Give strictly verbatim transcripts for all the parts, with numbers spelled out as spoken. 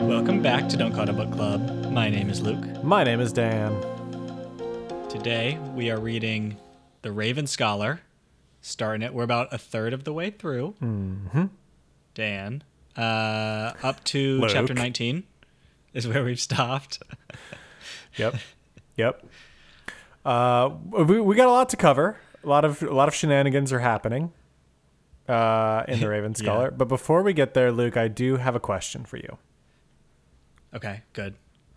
Welcome back to Don't Call It a Book Club. My name is Luke. My name is Dan. Today we are reading The Raven Scholar. Starting it, we're about a third of the way through. Mm-hmm. Dan, uh, up to Luke. chapter nineteen is where we've stopped. Yep. Yep. Uh, we we got a lot to cover. A lot of a lot of shenanigans are happening uh, in the Raven Scholar. Yeah. But before we get there, Luke, I do have a question for you. Okay, good.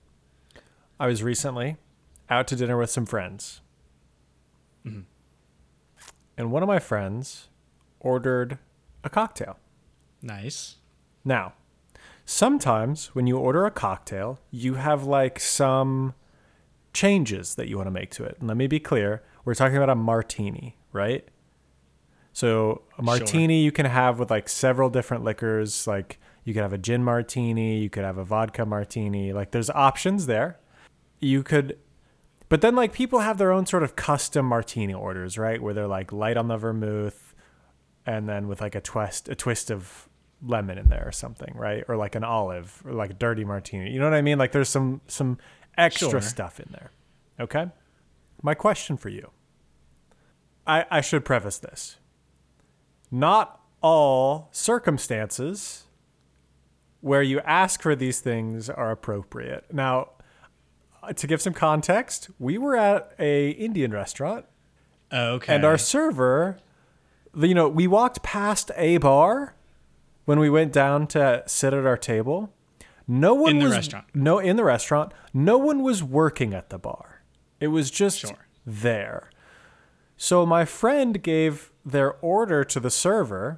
I was recently out to dinner with some friends. Mm-hmm. And one of my friends ordered a cocktail. Nice. Now, sometimes when you order a cocktail, you have like some changes that you want to make to it. And let me be clear, we're talking about a martini, right? So a martini Sure. you can have with like several different liquors. Like you could have a gin martini, you could have a vodka martini. Like there's options there. You could, but then like people have their own sort of custom martini orders, right? Where they're like light on the vermouth and then with like a twist, a twist of lemon in there or something, right? Or like an olive or like a dirty martini. You know what I mean? Like there's some, some extra Sure. stuff in there. Okay. My question for you. I, I should preface this. Not all circumstances where you ask for these things are appropriate. Now, to give some context, we were at a Indian restaurant Okay. and our server, you know, we walked past a bar when we went down to sit at our table. No one In the was restaurant. No, in the restaurant. No one was working at the bar. It was just Sure. there. So my friend gave their order to the server,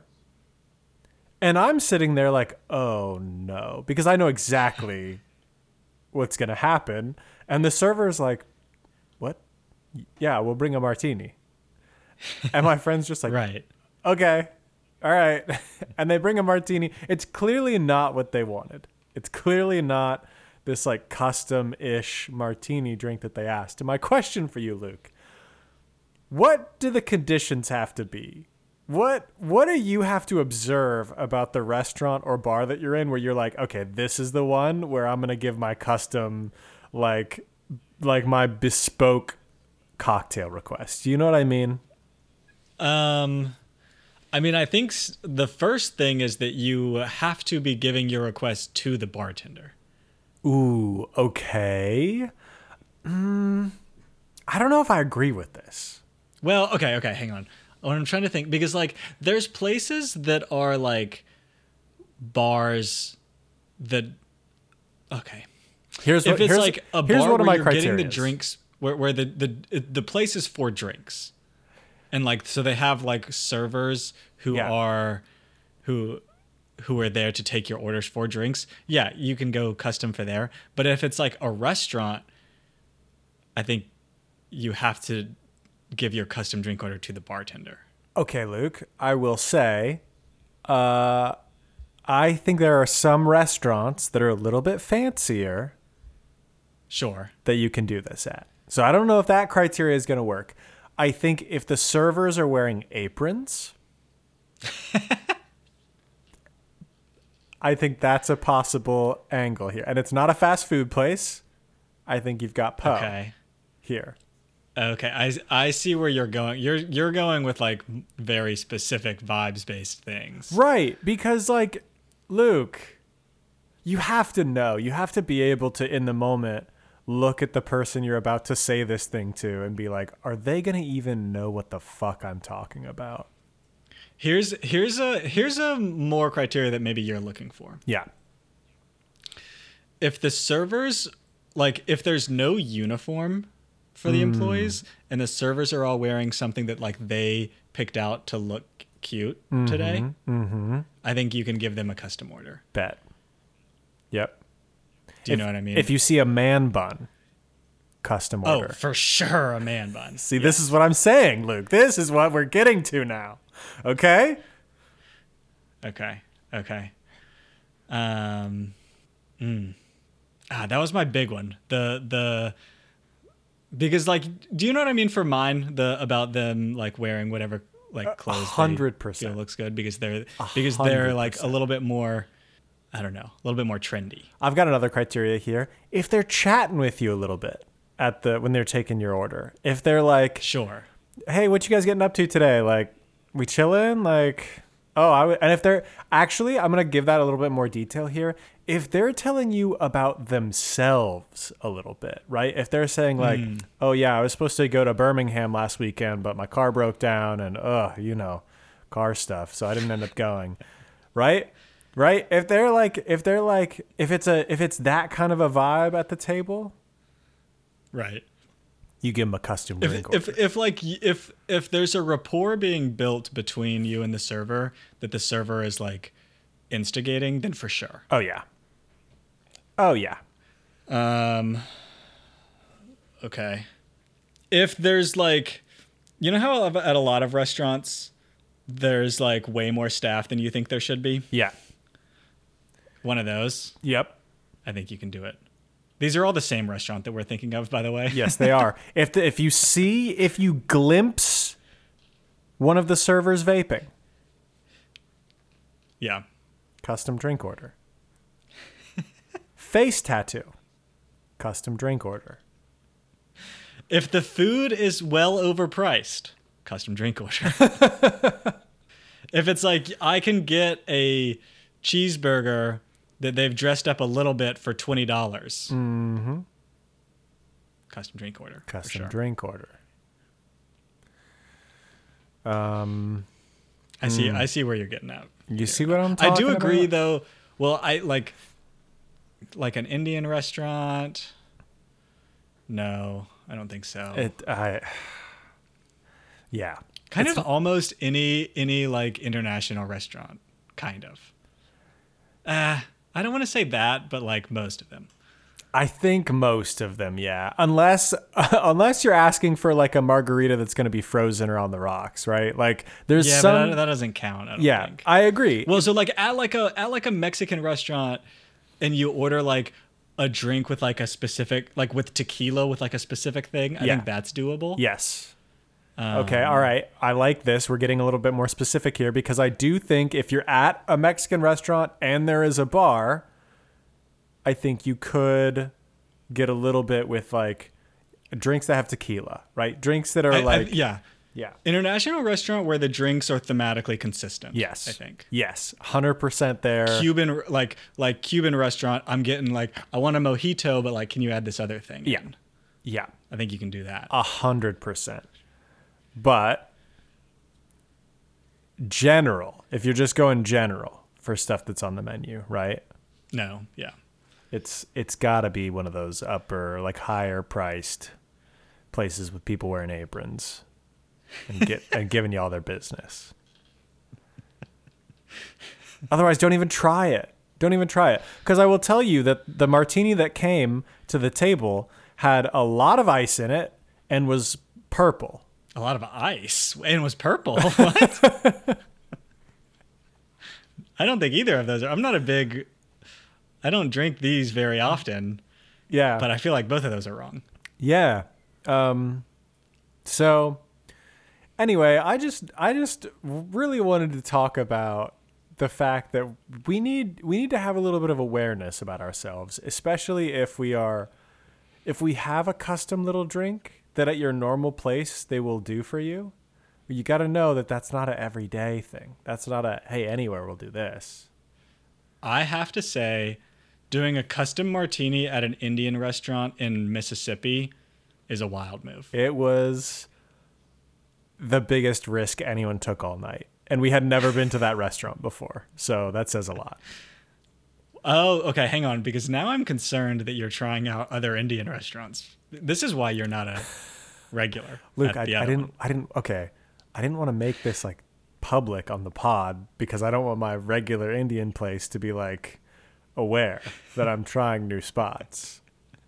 and I'm sitting there like, oh no, because I know exactly what's going to happen. And the server's like, what? Yeah, we'll bring a martini. And my friend's just like, Right. okay, all right. And they bring a martini. It's clearly not what they wanted. It's clearly not this like custom-ish martini drink that they asked. And my question for you, Luke, what do the conditions have to be? What what do you have to observe about the restaurant or bar that you're in where you're like, okay, this is the one where I'm going to give my custom, like, like my bespoke cocktail request? Do you know what I mean? Um, I mean, I think s- the first thing is that you have to be giving your request to the bartender. Ooh, okay. Mm, I don't know if I agree with this. Well, okay, okay, hang on. What I'm trying to think, because like there's places that are like bars that okay. Here's If what, it's here's, like a here's bar one of where my you're getting the criterias. drinks where where the the the place is for drinks. And like so they have like servers who Yeah. are who who are there to take your orders for drinks. Yeah, you can go custom for there. But if it's like a restaurant, I think you have to give your custom drink order to the bartender. Okay, Luke, I will say, uh, I think there are some restaurants that are a little bit fancier Sure. that you can do this at. So I don't know if that criteria is going to work. I think if the servers are wearing aprons, I think that's a possible angle here. And it's not a fast food place. I think you've got Poe Okay. here. Okay, I, I see where you're going. You're you're going with like very specific vibes based things. Right, because like Luke, you have to know. You have to be able to in the moment look at the person you're about to say this thing to and be like, are they going to even know what the fuck I'm talking about? Here's here's a here's a more criteria that maybe you're looking for. Yeah. If the servers like if there's no uniform for the employees and the servers are all wearing something that like they picked out to look cute today, Mm-hmm. I think you can give them a custom order. Bet. Yep. Do you if, know what I mean? If you see a man bun, custom oh, order. for sure a man bun. See, this is what I'm saying, Luke. This is what we're getting to now. Okay? Okay. Okay. Um mm. Ah, that was my big one. The the because like do you know what I mean for mine? The about them like wearing whatever like clothes they hundred feel percent. looks good because they're because they're like a little bit more I don't know, a little bit more trendy. I've got another criteria here. If they're chatting with you a little bit at the when they're taking your order, if they're like, Sure. "Hey, what you guys getting up to today? Like, we chilling? Like, oh, I w-. And if they're actually, I'm gonna give that a little bit more detail here. If they're telling you about themselves a little bit, right? If they're saying like, Mm. "Oh yeah, I was supposed to go to Birmingham last weekend, but my car broke down, and uh, you know, car stuff, so I didn't end up going," right? Right? If they're like, if they're like, if it's a, if it's that kind of a vibe at the table, Right. you give them a custom If, drink if order. if like y- if if there's a rapport being built between you and the server that the server is like instigating, then for sure. Oh yeah. Oh yeah. Um. Okay. If there's like, you know how at a lot of restaurants, there's like way more staff than you think there should be. Yeah. One of those, Yep. I think you can do it. These are all the same restaurant that we're thinking of, by the way. Yes, they are. If the, if you see, if you glimpse one of the servers vaping, Yeah. custom drink order. Face tattoo, custom drink order. If the food is well overpriced, custom drink order. If it's like I can get a cheeseburger that they've dressed up a little bit for twenty dollars, Mm-hmm. custom drink order. for Custom sure. drink order. Um, I see. I see where you're getting at. you see what I'm talking I about? do agree, though. Well, I like like an Indian restaurant. No, I don't think so. It, I, yeah. kind It's- of almost any any like international restaurant, kind of. Uh, I don't want to say that, but like most of them. I think most of them, yeah. Unless unless you're asking for like a margarita that's going to be frozen or on the rocks, right? Like there's Yeah, some. but that, that doesn't count. I don't yeah, think. I agree. Well, so like at like a at like a Mexican restaurant, and you order like a drink with like a specific like with tequila with like a specific thing. I Yeah. think that's doable. Yes. Um, Okay, all right. I like this. We're getting a little bit more specific here because I do think if you're at a Mexican restaurant and there is a bar, I think you could get a little bit with like drinks that have tequila, right? Drinks that are I- I- like yeah. yeah. International restaurant where the drinks are thematically consistent. Yes. I think. Yes. one hundred percent there. Cuban like like Cuban restaurant, I'm getting like I want a mojito, but like can you add this other thing? Yeah. in? Yeah. I think you can do that. A hundred percent. But general, if you're just going general for stuff that's on the menu, right? No, yeah. It's it's gotta be one of those upper, like higher priced places with people wearing aprons and get and giving you all their business. Otherwise, don't even try it. Don't even try it. Because I will tell you that the martini that came to the table had a lot of ice in it and was purple. A lot of ice and it was purple. What? I don't think either of those are. I'm not a big. I don't drink these very often, Yeah. but I feel like both of those are wrong. Yeah. Um, so anyway, I just I just really wanted to talk about the fact that we need we need to have a little bit of awareness about ourselves, especially if we are if we have a custom little drink that at your normal place they will do for you. You got to know that that's not an everyday thing. That's not a hey, anywhere will do this. I have to say, doing a custom martini at an Indian restaurant in Mississippi is a wild move. It was the biggest risk anyone took all night. And we had never been to that restaurant before. So that says a lot. Oh, okay, hang on, because now I'm concerned that you're trying out other Indian restaurants. This is why you're not a regular. Luke, at I, the I other didn't one. I didn't okay. I didn't want to make this like public on the pod because I don't want my regular Indian place to be like aware that I'm trying new spots.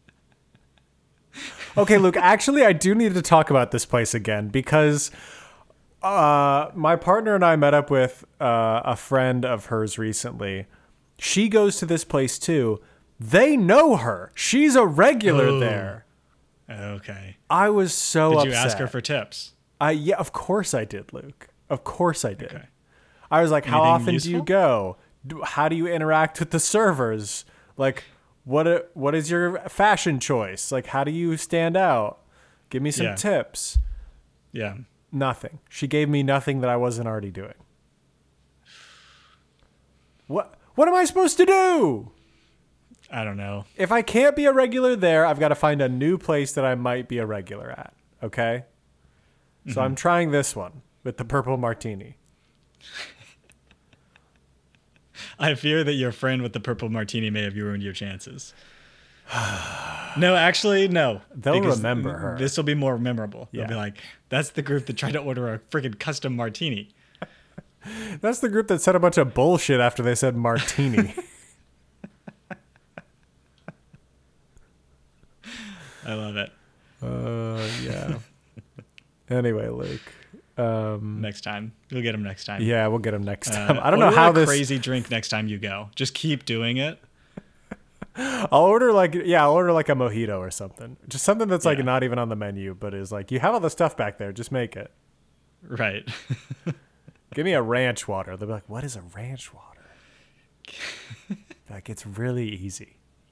Okay, Luke, actually I do need to talk about this place again because uh, my partner and I met up with uh, a friend of hers recently. She goes to this place too. They know her. She's a regular Oh. there. Okay. I was so Did upset. you ask her for tips? I yeah, of course I did, Luke. Of course I did. Okay. I was like, "How Anything often do you useful? go? do, how do you interact with the servers? Like, what what is your fashion choice? Like, how do you stand out? Give me some Yeah. tips. Yeah. Nothing. She gave me nothing that I wasn't already doing. What what am I supposed to do? I don't know. If I can't be a regular there, I've got to find a new place that I might be a regular at. Okay? So Mm-hmm. I'm trying this one with the purple martini. I fear that your friend with the purple martini may have ruined your chances. No, actually, no. They'll because remember her. This will be more memorable. Yeah. They'll be like, that's the group that tried to order a freaking custom martini. That's the group that said a bunch of bullshit after they said martini. I love it. uh, yeah. Anyway, Luke. Um, Next time. You'll get them next time. yeah, we'll get him next Uh, time. I don't know order how a this. crazy drink next time you go. Just keep doing it. I'll order like yeah, I'll order like a mojito or something. Just something that's like Yeah. not even on the menu, but is like you have all the stuff back there. Just make it. Right. Give me a ranch water. They'll be like, "What is a ranch water?" Like it's really easy.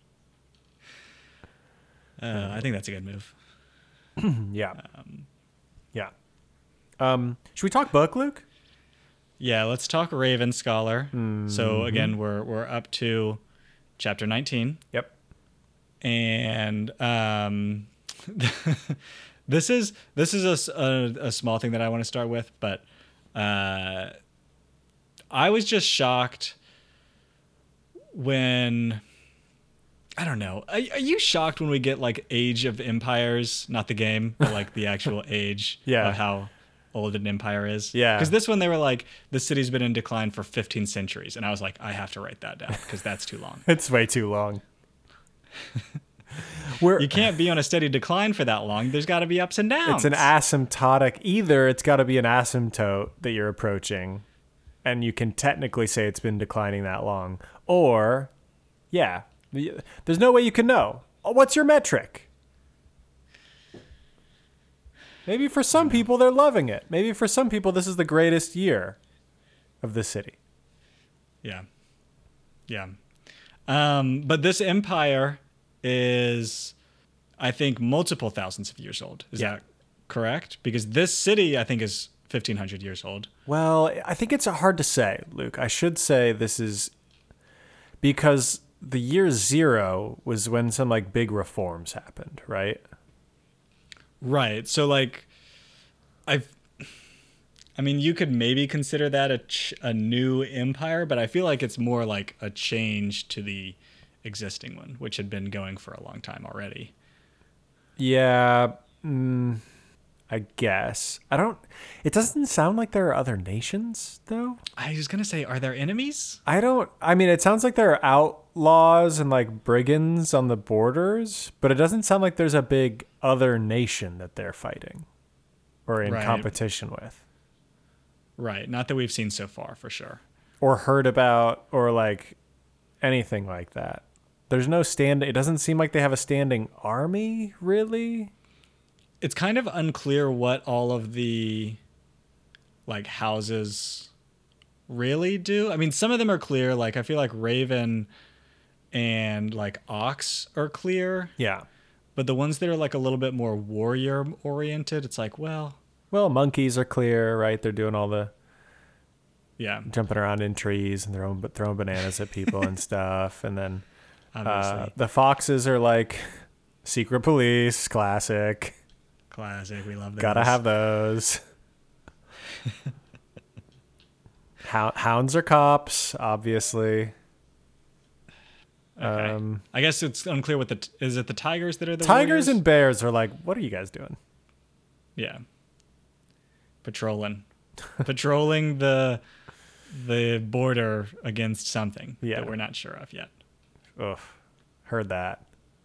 Uh, I think that's a good move. Yeah. Yeah. Um, should we talk book, Luke? Yeah, let's talk Raven Scholar. Mm-hmm. So again, we're we're up to chapter nineteen. Yep. And um, this is this is a, s- a- a small thing that I want to start with, but uh, I was just shocked when I don't know. Are, are you shocked when we get like Age of Empires, not the game, but like the actual age Yeah. of how old an empire is? Yeah. Because this one they were like the city's been in decline for fifteen centuries, and I was like, I have to write that down because that's too long. It's way too long. We're, You can't be on a steady decline for that long. There's got to be ups and downs. it's an asymptotic. Either it's got to be an asymptote that you're approaching, and you can technically say it's been declining that long, or, yeah, the- there's no way you can know. Oh, what's your metric? Maybe for some people they're loving it. Maybe for some people this is the greatest year of the city. Yeah. Yeah. Um, but this empire is, I think, multiple thousands of years old. Is Yeah. that correct? Because this city, I think, is fifteen hundred years old. Well, I think it's hard to say, Luke. I should say this is because the year zero was when some like big reforms happened, right? Right. So, like, I've, I mean, you could maybe consider that a, ch- a new empire, but I feel like it's more like a change to the existing one, which had been going for a long time already. Yeah, mm, I guess. I don't. It doesn't sound like there are other nations, though. I was going to say, are there enemies? I don't. I mean, it sounds like there are outlaws and like brigands on the borders, but it doesn't sound like there's a big other nation that they're fighting or in Right. competition with, Right. Not that we've seen so far, for sure. or heard about, or like anything like that. There's no stand. It doesn't seem like they have a standing army, really. It's kind of unclear what all of the like houses really do. I mean, some of them are clear. Like I feel like Raven and like Ox are clear, Yeah. but the ones that are like a little bit more warrior oriented, it's like, well, Well, monkeys are clear, right? They're doing all the yeah, jumping around in trees and throwing throwing bananas at people and stuff. And then obviously uh, the foxes are like secret police, classic. classic. We love that. Gotta have those. Hou- Hounds are cops, obviously. Okay. Um, I guess it's unclear what the t- is it the tigers that are the tigers warriors? and bears are like, what are you guys doing? Yeah. Patrolling. Patrolling the the border against something Yeah. that we're not sure of yet. Ugh, heard that.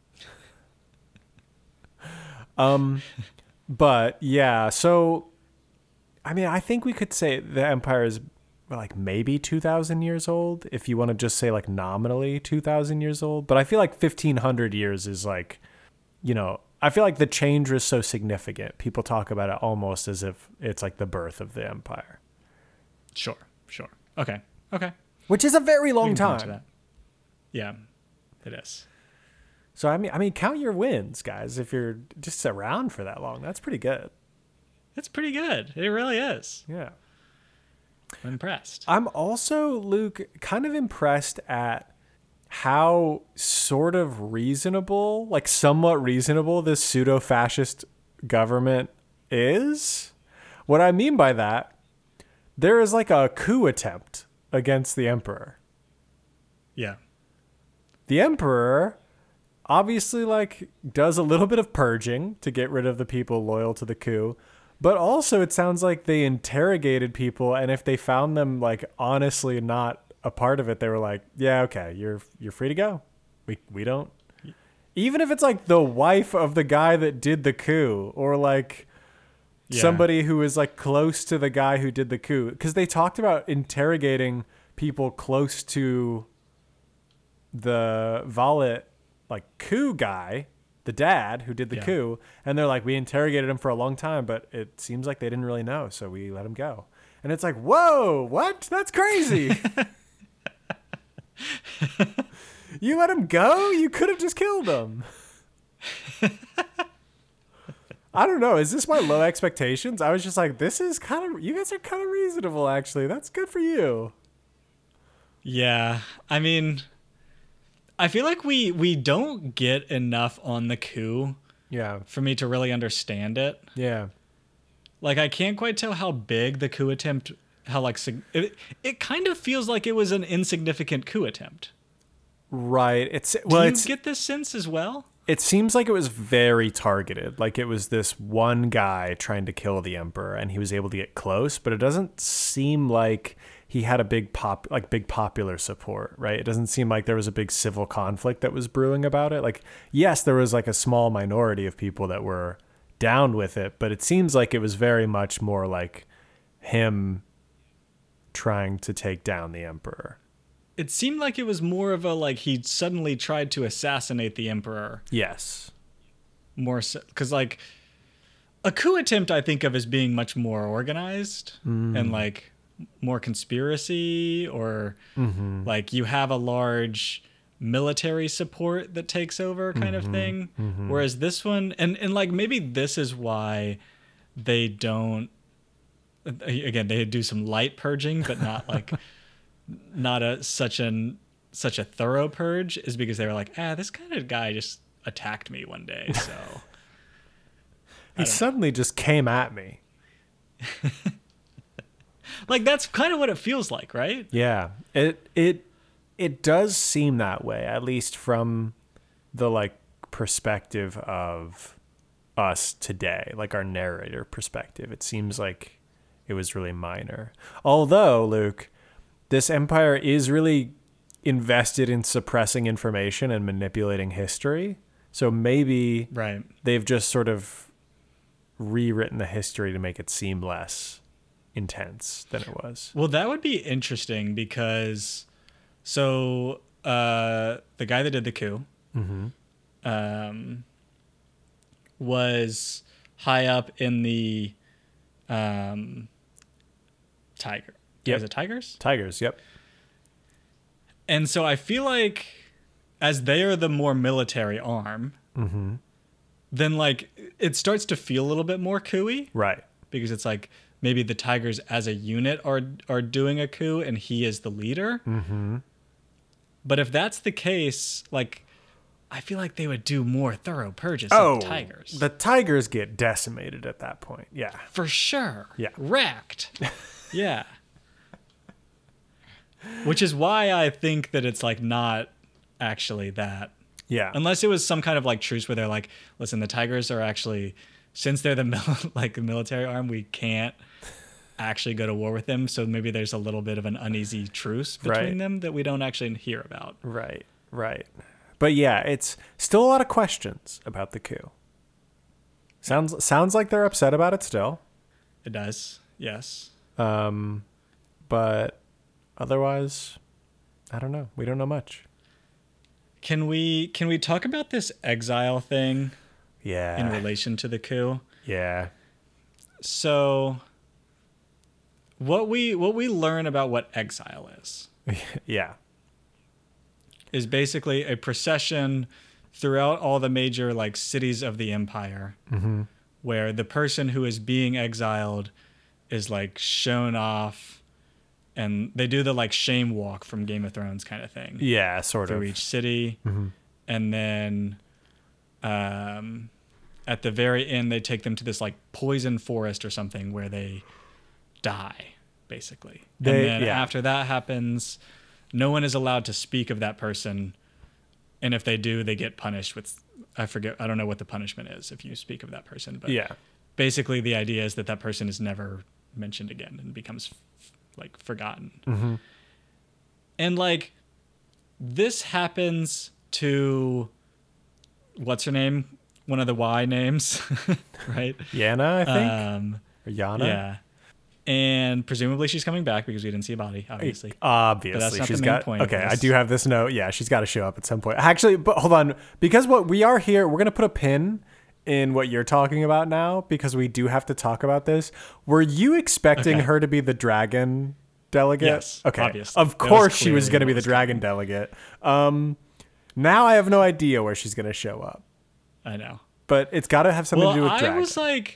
um, but yeah, so I mean, I think we could say the empire is like maybe two thousand years old if you want to just say like nominally two thousand years old, but I feel like fifteen hundred years is like, you know, I feel like the change was so significant. People talk about it almost as if it's like the birth of the empire. Sure, sure. Okay, okay. which is a very We long can come to time. that. Yeah, it is. So I mean, I mean, count your wins, guys. If you're just around for that long, that's pretty good. It's pretty good. It really is. Yeah. I'm impressed. I'm also, Luke, kind of impressed at how sort of reasonable, like somewhat reasonable, this pseudo-fascist government is. What I mean by that, there is like a coup attempt against the emperor. Yeah. The emperor obviously like does a little bit of purging to get rid of the people loyal to the coup, but also it sounds like they interrogated people, and if they found them like honestly not a part of it, they were like, yeah, okay, you're you're free to go. We we don't, even if it's like the wife of the guy that did the coup, or like Yeah. somebody who is like close to the guy who did the coup, because they talked about interrogating people close to the Valet like coup guy, the dad who did the Yeah. coup, and they're like, we interrogated him for a long time, but it seems like they didn't really know, so we let him go. And it's like, whoa, what? That's crazy. You let him go? You could have just killed him. I don't know. Is this my low expectations? I was just like, this is kind of, you guys are kind of reasonable, actually. That's good for you. Yeah. I mean, I feel like we we don't get enough on the coup Yeah. for me to really understand it. Yeah. Like, I can't quite tell how big the coup attempt, how like sig- it, it kind of feels like it was an insignificant coup attempt. Right. It's, Do well, you it's, get this sense as well? it seems like it was very targeted. Like it was this one guy trying to kill the emperor, and he was able to get close, but it doesn't seem like he had a big pop, like big popular support, right? It doesn't seem like there was a big civil conflict that was brewing about it. Like, yes, there was like a small minority of people that were down with it, but it seems like it was very much more like him trying to take down the emperor. It seemed like it was more of a like he suddenly tried to assassinate the emperor. Yes. More so, because like a coup attempt I think of as being much more organized Mm. and like more conspiracy, or Mm-hmm. like you have a large military support that takes over kind Mm-hmm. of thing. Whereas this one, and, and like maybe this is why they don't, again, they do some light purging, but not like, not a such an such a thorough purge, is because they were like, ah, this kind of guy just attacked me one day, so He suddenly just came at me. like that's kind of what it feels like, right? Yeah, it it it does seem that way, at least from the like perspective of us today, like our narrator perspective. It seems like it was really minor. Although, Luke, this empire is really invested in suppressing information and manipulating history. So maybe Right. they've just sort of rewritten the history to make it seem less intense than it was. Well, that would be interesting because, so uh, the guy that did the coup um, was high up in the um, Tiger. Yep. Is it Tigers? Tigers, yep. And so I feel like as they are the more military arm, Mm-hmm. then like it starts to feel a little bit more coup-y. Right. Because it's like maybe the Tigers as a unit are are doing a coup and he is the leader. Mm-hmm. But if that's the case, like I feel like they would do more thorough purges Oh, of the Tigers. the Tigers get decimated at that point. Yeah. For sure. Yeah. Wrecked. Yeah. Which is why I think that it's like not actually that. Yeah. Unless it was some kind of like truce where they're like, listen, the Tigers are actually, since they're the mil- like the military arm, we can't actually go to war with them. So maybe there's a little bit of an uneasy truce between Right. them that we don't actually hear about. Right. Right. But yeah, it's still a lot of questions about the coup. Sounds sounds like they're upset about it still. It does. Yes. Um, but otherwise, I don't know. We don't know much. Can we can we talk about this exile thing Yeah. in relation to the coup? Yeah. So what we what we learn about what exile is Yeah. is basically a procession throughout all the major like cities of the empire, Mm-hmm. where the person who is being exiled is like shown off, and they do the like shame walk from Game of Thrones kind of thing Yeah, sort through of. each city. Mm-hmm. And then um, at the very end, they take them to this like poison forest or something where they die, basically. They- and then yeah. after that happens, no one is allowed to speak of that person. And if they do, they get punished with, I forget, I don't know what the punishment is if you speak of that person. But Yeah. basically the idea is that that person is never mentioned again and becomes f- like forgotten. Mm-hmm. And like this happens to what's her name? One of the Y names, right? Yana, I think. Um, or Yana? yeah. And presumably she's coming back because we didn't see a body, obviously. Obviously, But that's not she's the main got. point of Okay, I this. do have this note. Yeah, she's got to show up at some point. Actually, but hold on, because what we are here, we're gonna put a pin in what you're talking about now because we do have to talk about this. Were you expecting Okay. her to be the dragon delegate? Yes, Okay. obviously. Of That was course, she was clearly gonna what be the was dragon delegate. Um, now I have no idea where she's gonna show up, I know. but it's got to have something Well, to do with I dragon. was like,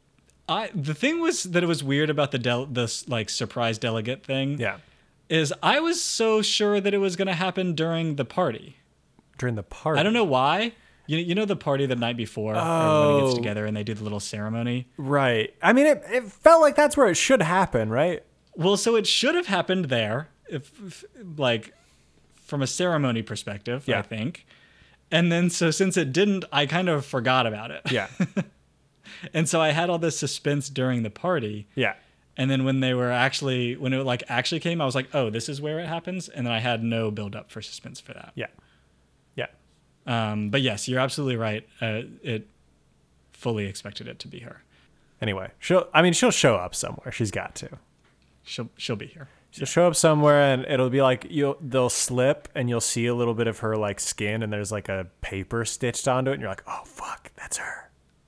I the thing was that it was weird about the del- this like surprise delegate thing. yeah, Is I was so sure that it was going to happen during the party. during the party. I don't know why. You you know the party the night before, everybody gets Oh. together and they do the little ceremony. Right. I mean, it, it felt like that's where it should happen, right? Well, so it should have happened there, if, if like from a ceremony perspective, I Yeah. think. And then so since it didn't, I kind of forgot about it. Yeah. And so I had all this suspense during the party. Yeah. And then when they were actually, when it like actually came, I was like, oh, this is where it happens. And then I had no build up for suspense for that. Yeah. Yeah. Um, but yes, you're absolutely right. Uh, it fully expected it to be her. Anyway, she'll. I mean, she'll show up somewhere. She's got to. She'll she'll be here. She'll show up somewhere, and it'll be like you'll. They'll slip, and you'll see a little bit of her like skin, and there's like a paper stitched onto it, and you're like, oh fuck, that's her.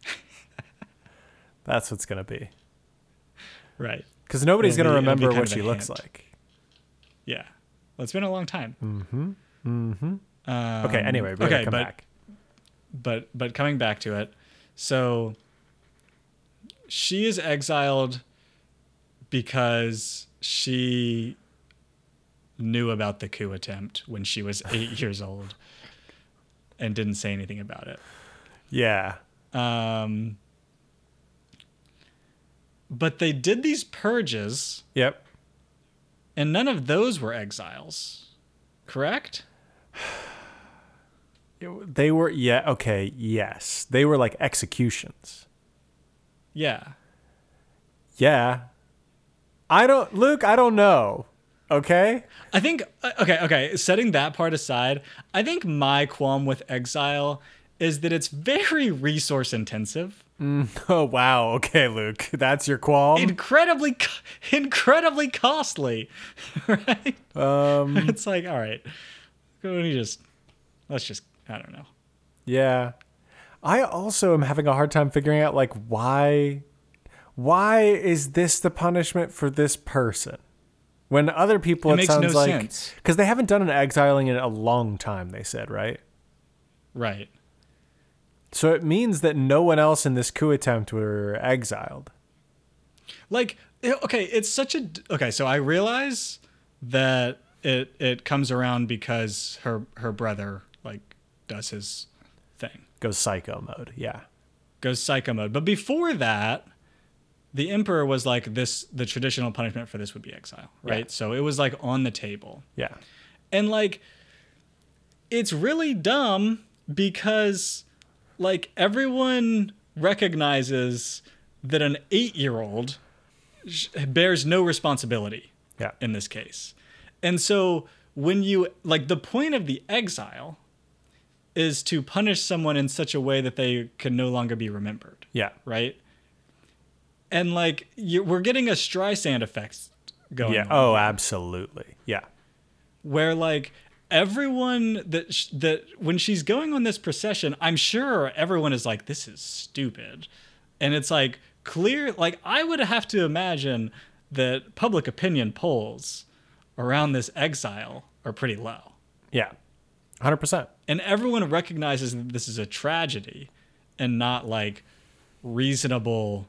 That's what's gonna be. Right. Because nobody's It'll gonna be- it'll be remember kind what of she a looks hint. like. Yeah. Well, it's been a long time. Mm-hmm. Mm-hmm. Um, Okay. Anyway, we're okay, gonna come but, back. But but coming back to it, so she is exiled because she knew about the coup attempt when she was eight years old and didn't say anything about it. Yeah. Um, but they did these purges, Yep. and none of those were exiles, correct? It- They were. Yeah. Okay. Yes. They were like executions. Yeah. Yeah. I don't, Luke, I don't know. Okay? I think, uh, okay, okay, setting that part aside, I think my qualm with exile is that it's very resource intensive. Oh, wow. Okay, Luke. That's your qualm? Incredibly, co- incredibly costly, right? Um, It's like, all right, go and you just, let's just, I don't know. yeah. I also am having a hard time figuring out, like, why, why is this the punishment for this person? When other people, It it, makes sounds no like, sense. because they haven't done an exiling in a long time, they said, right? Right. So it means that no one else in this coup attempt were exiled. Like, it- okay, it's such a, okay, so I realize that it, it comes around because her, her brother, like, does his thing. Goes psycho mode. Yeah. Goes psycho mode. But before that, the emperor was like this, the traditional punishment for this would be exile, right? Yeah. So it was like on the table. Yeah. And like, it's really dumb because like everyone recognizes that an eight-year-old sh- bears no responsibility Yeah. in this case. And so when you, like the point of the exile is to punish someone in such a way that they can no longer be remembered, Yeah. right? And like you, we're getting a Streisand effect going Yeah. on Oh, here, absolutely. Yeah. where like everyone that sh- that when she's going on this procession, I'm sure everyone is like, this is stupid. And it's like clear, like I would have to imagine that public opinion polls around this exile are pretty low. Yeah. one hundred percent. And everyone recognizes that this is a tragedy and not like reasonable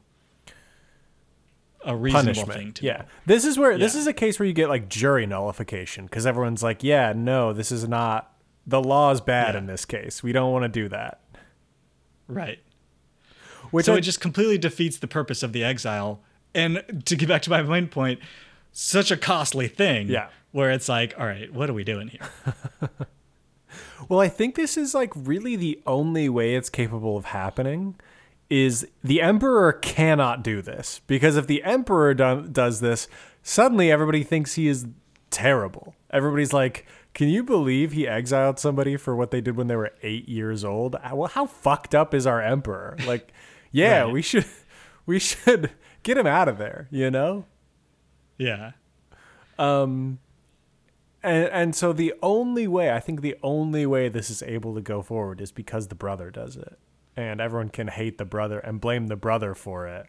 a reasonable Punishment. thing to Yeah. do. This is where this Yeah. is a case where you get like jury nullification because everyone's like, yeah, no, this is not the law's bad Yeah. in this case. We don't want to do that. Right. Which so I- it just completely defeats the purpose of the exile. And to get back to my main point, such a costly thing. Yeah. Where it's like, all right, what are we doing here? Well, I think this is like really the only way it's capable of happening is the emperor cannot do this because if the emperor do- does this, suddenly everybody thinks he is terrible. Everybody's like, can you believe he exiled somebody for what they did when they were eight years old? Well, how fucked up is our emperor? Like, yeah, Right. we should, we should get him out of there, you know? Yeah. Um, and, and so the only way, I think the only way this is able to go forward is because the brother does it. And everyone can hate the brother and blame the brother for it.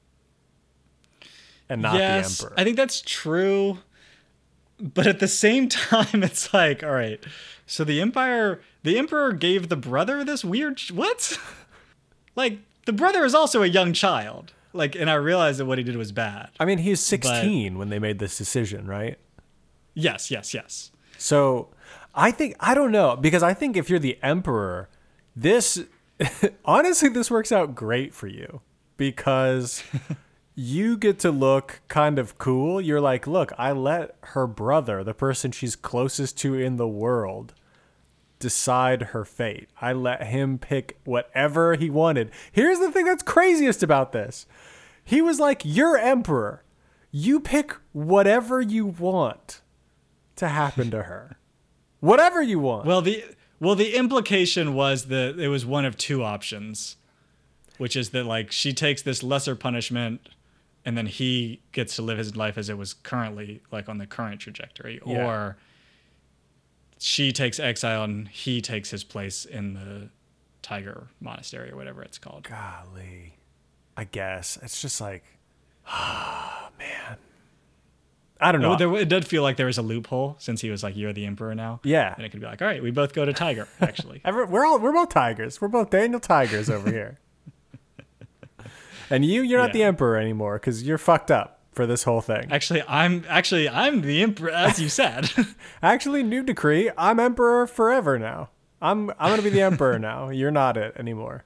And not yes, the emperor. I think that's true. But at the same time, it's like, all right, so the empire, the emperor gave the brother this weird, sh- what? Like, the brother is also a young child. Like, and I realized that what he did was bad. I mean, he's sixteen when they made this decision, right? Yes, yes, yes. So I think, I don't know, because I think if you're the emperor, this, honestly, this works out great for you because you get to look kind of cool. You're like, look, I let her brother, the person she's closest to in the world, decide her fate. I let him pick whatever he wanted. Here's the thing that's craziest about this. He was like, you're emperor. You pick whatever you want to happen to her. Whatever you want. Well, the well, the implication was that it was one of two options, which is that like she takes this lesser punishment, and then he gets to live his life as it was currently like on the current trajectory, Yeah. or she takes exile and he takes his place in the Tiger Monastery or whatever it's called. Golly. I guess. It's just like, ah, man. I don't know. No, there, it did feel like there was a loophole since he was like, "You're the emperor now." Yeah. and it could be like, "All right, we both go to Tiger." Actually, Every, we're all we're both tigers. We're both Daniel Tigers over here. And you, you're not Yeah. the emperor anymore because you're fucked up for this whole thing. actually, I'm actually I'm the emperor, as you said. Actually, new decree. I'm emperor forever now. I'm I'm gonna be the emperor now. You're not it anymore.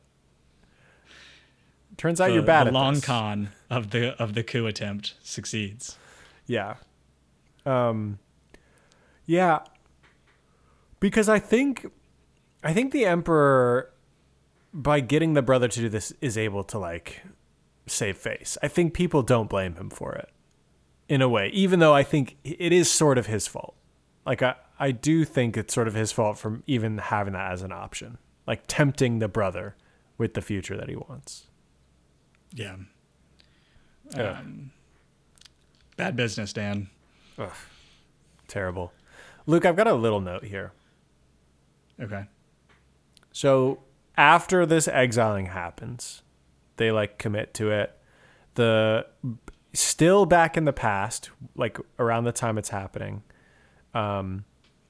Turns out the, you're bad the at long this. con of the of the coup attempt succeeds. Yeah. Um Yeah. Because I think I think the emperor by getting the brother to do this is able to like save face. I think people don't blame him for it in a way, even though I think it is sort of his fault. Like I I do think it's sort of his fault for even having that as an option. Like tempting the brother with the future that he wants. Yeah. Yeah. Um, bad business, Dan. Ugh. Terrible. Luke, I've got a little note here. Okay. So after this exiling happens, they like commit to it. The still back in the past, like around the time it's happening, um,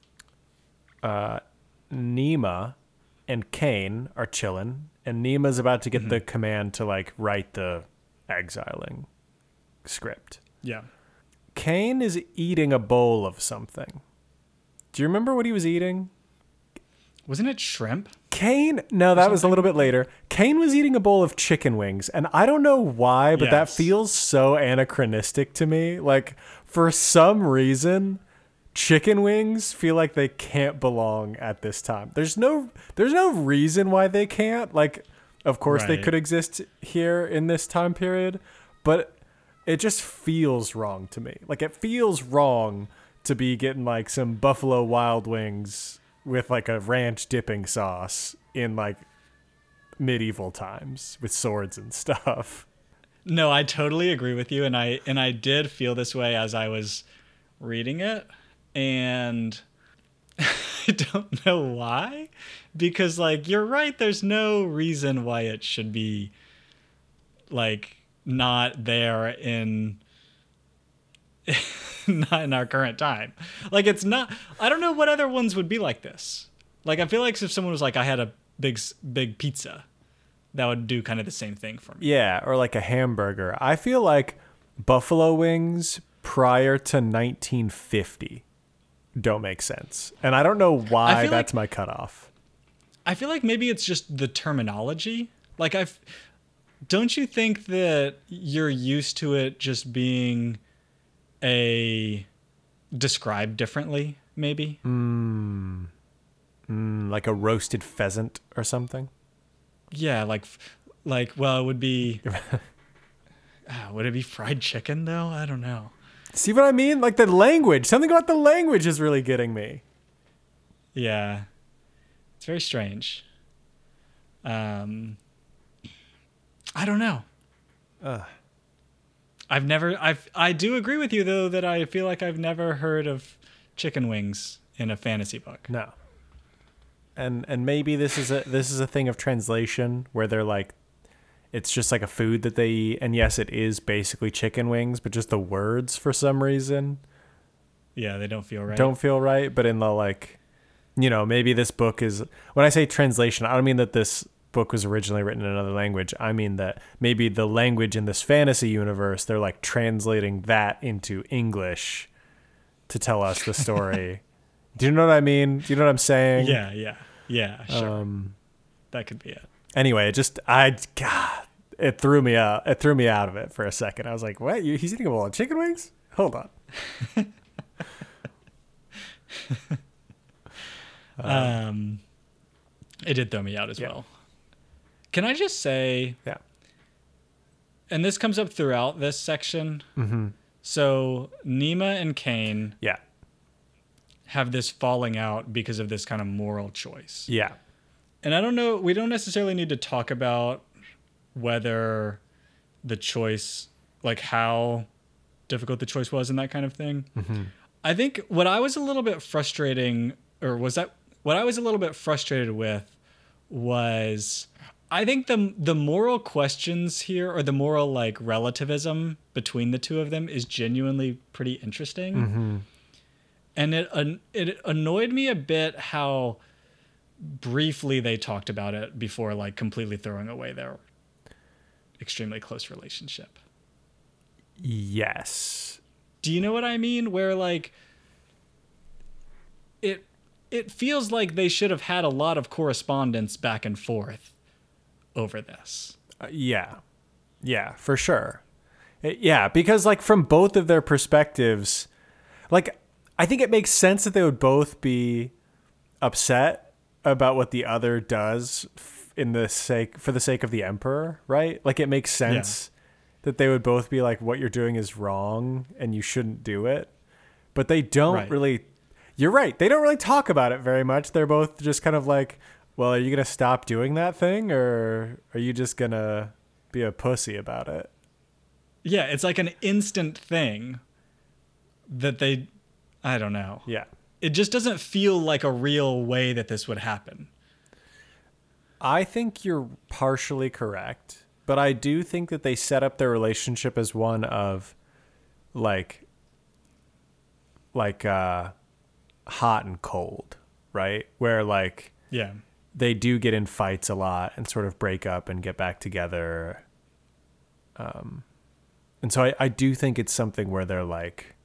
uh, Nima and Cain are chilling, and Nima's about to get Mm-hmm. the command to like write the exiling script. Yeah. Cain is eating a bowl of something. Do you remember what he was eating? Wasn't it shrimp? Cain, no, that was a little bit later. Cain was eating a bowl of chicken wings, and I don't know why, but that Yes. feels so anachronistic to me. Like, for some reason, chicken wings feel like they can't belong at this time. There's no there's no reason why they can't. Like, of course they Right. could exist here in this time period, but it just feels wrong to me. Like, it feels wrong to be getting like some Buffalo Wild Wings with like a ranch dipping sauce in like medieval times with swords and stuff. No, I totally agree with you, and I and I did feel this way as I was reading it, and I don't know why, because like you're right, there's no reason why it should be like not there in not in our current time. Like it's not. I don't know what other ones would be like this. Like I feel like if someone was like, I had a big big pizza, that would do kind of the same thing for me. Yeah, or like a hamburger. I feel like buffalo wings prior to nineteen fifty don't make sense. And I don't know why that's like, my cutoff. I feel like maybe it's just the terminology. Like I've don't you think that you're used to it just being a described differently, maybe? Mm, mm, like a roasted pheasant or something? Yeah, like, like well, it would be... uh, would it be fried chicken, though? I don't know. See what I mean? Like the language. Something about the language is really getting me. Yeah. It's very strange. Um... I don't know. Uh. I've never. I've. I do agree with you though that I feel like I've never heard of chicken wings in a fantasy book. No. And and maybe this is a this is a thing of translation where they're like, it's just like a food that they eat, and yes, it is basically chicken wings, but just the words for some reason. Yeah, they don't feel right. Don't feel right, but in the like, you know, maybe this book is. When I say translation, I don't mean that this book was originally written in another language. I mean that maybe the language in this fantasy universe, they're like translating that into English to tell us the story. Do you know what I mean? Do you know what I'm saying? Yeah, yeah, yeah, sure. Um, that could be it. Anyway, it just, I, God, it threw me out. It threw me out of it for a second. I was like, what? You, he's eating a bowl of chicken wings? Hold on. um, it did throw me out as yeah. well. Can I just say, yeah, and this comes up throughout this section. Mm-hmm. So Nema and Cain yeah, have this falling out because of this kind of moral choice. yeah. And I don't know, we don't necessarily need to talk about whether the choice, like how difficult the choice was and that kind of thing. Mm-hmm. I think what I was a little bit frustrating, or was that what I was a little bit frustrated with was... I think the the moral questions here, or the moral like relativism between the two of them, is genuinely pretty interesting. Mm-hmm. And it it annoyed me a bit how briefly they talked about it before like completely throwing away their extremely close relationship. Yes. Do you know what I mean? Where like it it feels like they should have had a lot of correspondence back and forth over this. Uh, yeah. Yeah, for sure. It, yeah, because like from both of their perspectives, like I think it makes sense that they would both be upset about what the other does f- in the sake for the sake of the emperor, right? Like it makes sense yeah. that they would both be like, what you're doing is wrong and you shouldn't do it. But they don't right. really, you're right. They don't really talk about it very much. They're both just kind of like, well, are you going to stop doing that thing, or are you just going to be a pussy about it? Yeah, it's like an instant thing that they, I don't know. Yeah. It just doesn't feel like a real way that this would happen. I think you're partially correct, but I do think that they set up their relationship as one of like, like uh, hot and cold, right? Where like, yeah. they do get in fights a lot and sort of break up and get back together. Um, and so I, I do think it's something where they're like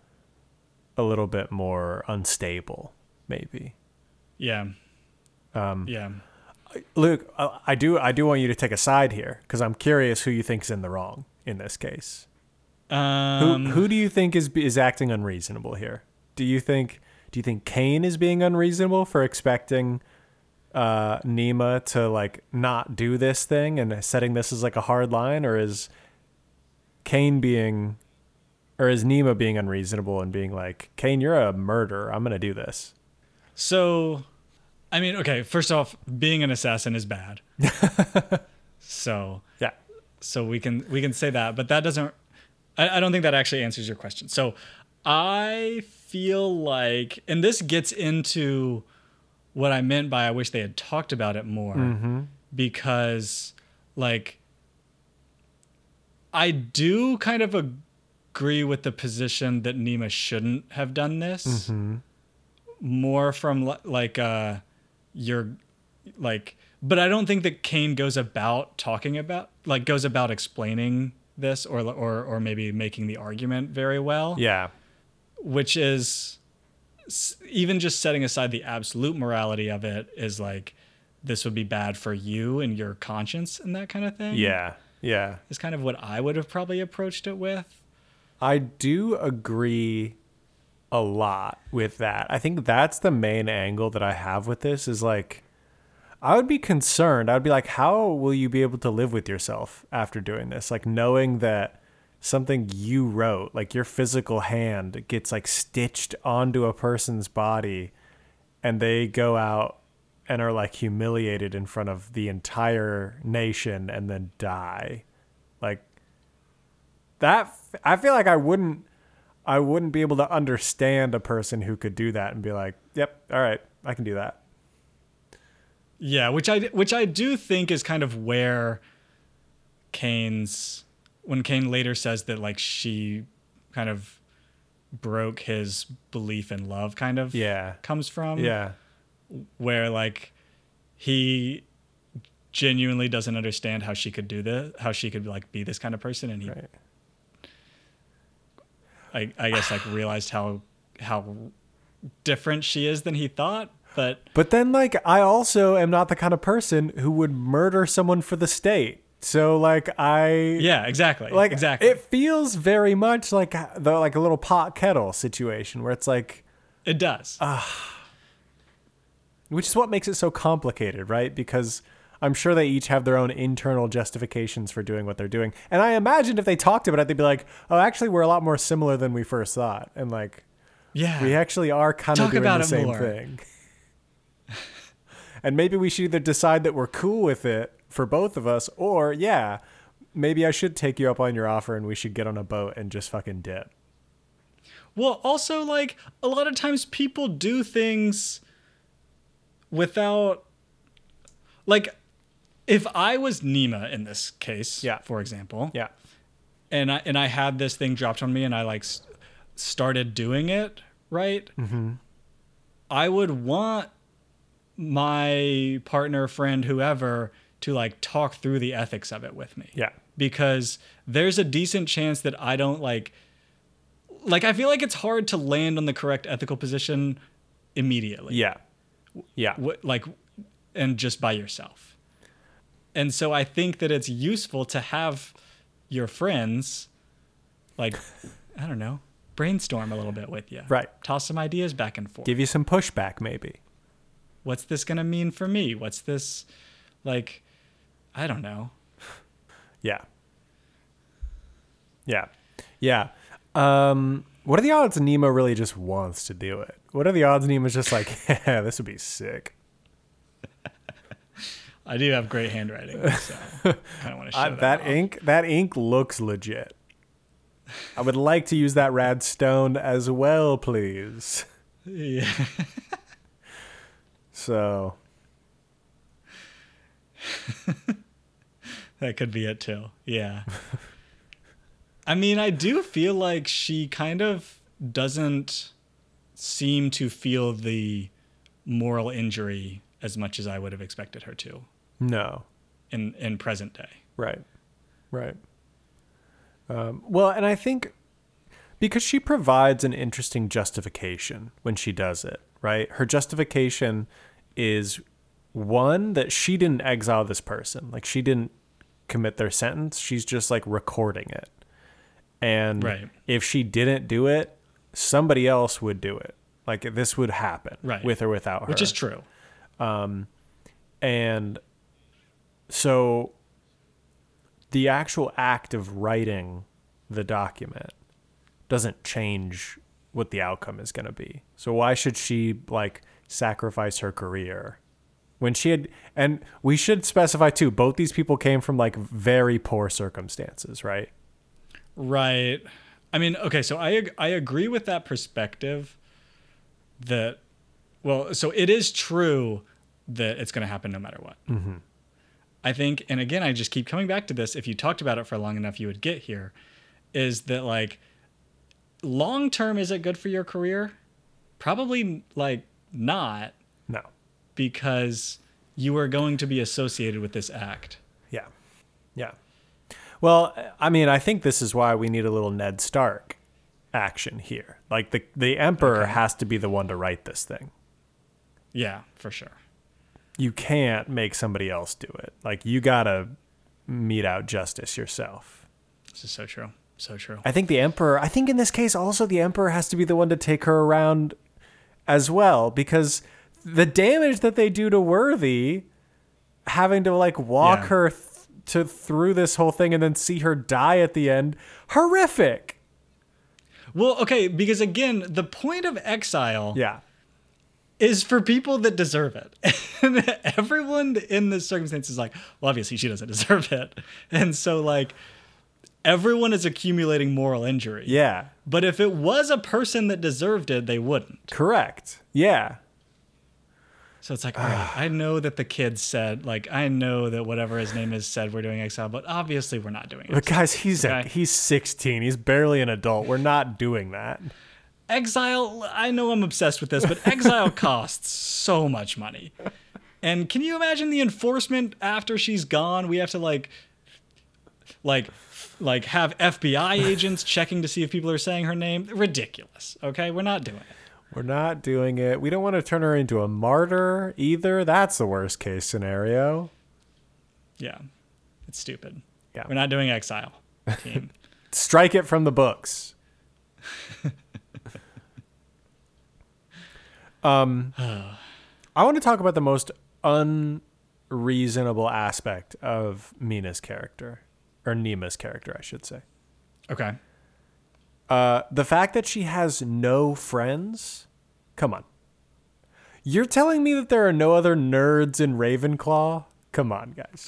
a little bit more unstable, maybe. Yeah. Um, yeah. Luke, I, I do I do want you to take a side here because I'm curious who you think's in the wrong in this case. Um, who who do you think is is acting unreasonable here? Do you think do you think Cain is being unreasonable for expecting uh, Nema to like not do this thing and setting this as like a hard line, or is Cain being, or is Nema being unreasonable and being like, Cain, you're a murderer. I'm going to do this. So, I mean, okay, first off, being an assassin is bad. so, yeah. So we can, we can say that, but that doesn't, I, I don't think that actually answers your question. So I feel like, and this gets into what I meant by I wish they had talked about it more, mm-hmm. because like I do kind of a, agree with the position that Nima shouldn't have done this. Mm-hmm. More from li- like uh, your like, but I don't think that Kane goes about talking about like goes about explaining this or or or maybe making the argument very well. Yeah. Which is even just setting aside the absolute morality of it is like this would be bad for you and your conscience and that kind of thing. Yeah. Yeah. Is kind of what I would have probably approached it with. I do agree a lot with that. I think that's the main angle that I have with this is like, I would be concerned. I'd be like, how will you be able to live with yourself after doing this? Like knowing that something you wrote, like your physical hand gets like stitched onto a person's body and they go out and are like humiliated in front of the entire nation and then die. Like that, I feel like I wouldn't, I wouldn't be able to understand a person who could do that and be like, yep, all right, I can do that. Yeah, which I which I do think is kind of where Kane's when Kane later says that like she kind of broke his belief in love kind of Yeah. comes from. Yeah. Where like he genuinely doesn't understand how she could do this, how she could like be this kind of person, and he Right. I, I guess like realized how how different she is than he thought. But But then like I also am not the kind of person who would murder someone for the state. So like I yeah, exactly. like exactly. it feels very much like the like a little pot kettle situation where it's like It does. Uh, which is what makes it so complicated, right? Because I'm sure they each have their own internal justifications for doing what they're doing. And I imagine if they talked about it, they'd be like, oh, actually, we're a lot more similar than we first thought. And like, yeah, we actually are kind of Talk doing about the it same more. thing. And maybe we should either decide that we're cool with it for both of us, or yeah, maybe I should take you up on your offer and we should get on a boat and just fucking dip. Well, also, like, a lot of times people do things without, like, if I was Nima in this case, Yeah. for example, Yeah. and I and I had this thing dropped on me and I like s- started doing it, right? Mm-hmm. I would want my partner, friend, whoever, to like talk through the ethics of it with me. Yeah. Because there's a decent chance that I don't like, like, I feel like it's hard to land on the correct ethical position immediately. Yeah. Yeah. Wh- like, and just by yourself. And so I think that it's useful to have your friends, like, I don't know, brainstorm a little bit with you. Right. Toss some ideas back and forth. Give you some pushback, maybe. What's this going to mean for me? What's this, like, I don't know. Yeah. Yeah. Yeah. Um, what are the odds Nemo really just wants to do it? What are the odds Nemo's just like, yeah, this would be sick? I do have great handwriting, so I don't want to show Uh, that, that off. ink, that ink looks legit. I would like to use that rad stone as well, please. Yeah. So, That could be it too. Yeah. I mean, I do feel like she kind of doesn't seem to feel the moral injury as much as I would have expected her to no. in, in present day. Right. Right. Um, well, and I think because she provides an interesting justification when she does it, right? Her justification is one, that she didn't exile this person. Like she didn't commit their sentence. She's just like recording it. And Right. if she didn't do it, somebody else would do it. Like this would happen Right. with or without her. Which is true. And so the actual act of writing the document doesn't change what the outcome is going to be. So why should she like sacrifice her career when she had, and we should specify too, both these people came from like very poor circumstances, right? Right. I mean, okay, so I ag- I agree with that perspective that, well, so it is true that it's going to happen no matter what. Mm-hmm. I think, and again, I just keep coming back to this. If you talked about it for long enough, you would get here, is that like long term, is it good for your career? Probably like not, No. because you are going to be associated with this act. Yeah. Yeah. Well, I mean, I think this is why we need a little Ned Stark action here. Like the the Emperor Okay. has to be the one to write this thing. Yeah, for sure. You can't make somebody else do it. Like you gotta mete out justice yourself. This is so true. So true. I think the Emperor, I think in this case also the Emperor has to be the one to take her around as well, because the damage that they do to Worthy, having to like walk Yeah. her th- to through this whole thing and then see her die at the end, horrific. Well, okay, because again, the point of exile Yeah. is for people that deserve it. And everyone in this circumstance is like, well, obviously she doesn't deserve it. And so like everyone is accumulating moral injury. Yeah. But if it was a person that deserved it, they wouldn't. Correct. Yeah. So it's like, all right, I know that the kid said, like, I know that whatever his name is said we're doing exile, but obviously we're not doing But exile. guys, he's a, Okay. he's sixteen. He's barely an adult. We're not doing that. Exile, I know I'm obsessed with this, but exile costs so much money. And can you imagine the enforcement after she's gone? We have to like, like, like have F B I agents checking to see if people are saying her name. Ridiculous. Okay, we're not doing it. We're not doing it. We don't want to turn her into a martyr either. That's the worst case scenario. Yeah, it's stupid. Yeah. We're not doing exile, team. Strike it from the books. um, I want to talk about the most unreasonable aspect of Mina's character, or Nima's character, I should say. Okay. Uh, the fact that she has no friends. Come on. You're telling me that there are no other nerds in Ravenclaw? Come on, guys.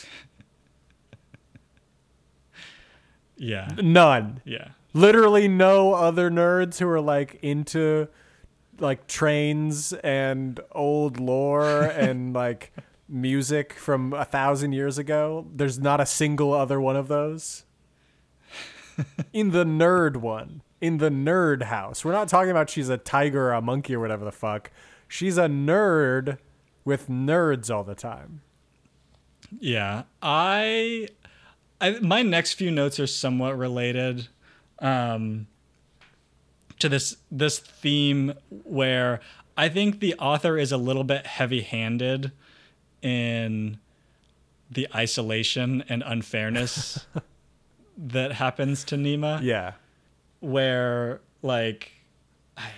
Yeah. None. Yeah. Literally no other nerds who are like into like trains and old lore and like music from a thousand years ago. There's not a single other one of those. In the nerd one. In the nerd house. We're not talking about she's a tiger or a monkey or whatever the fuck. She's a nerd with nerds all the time. Yeah. I, I my next few notes are somewhat related um, to this this theme where I think the author is a little bit heavy-handed in the isolation and unfairness that happens to Nima. Yeah. Where like I,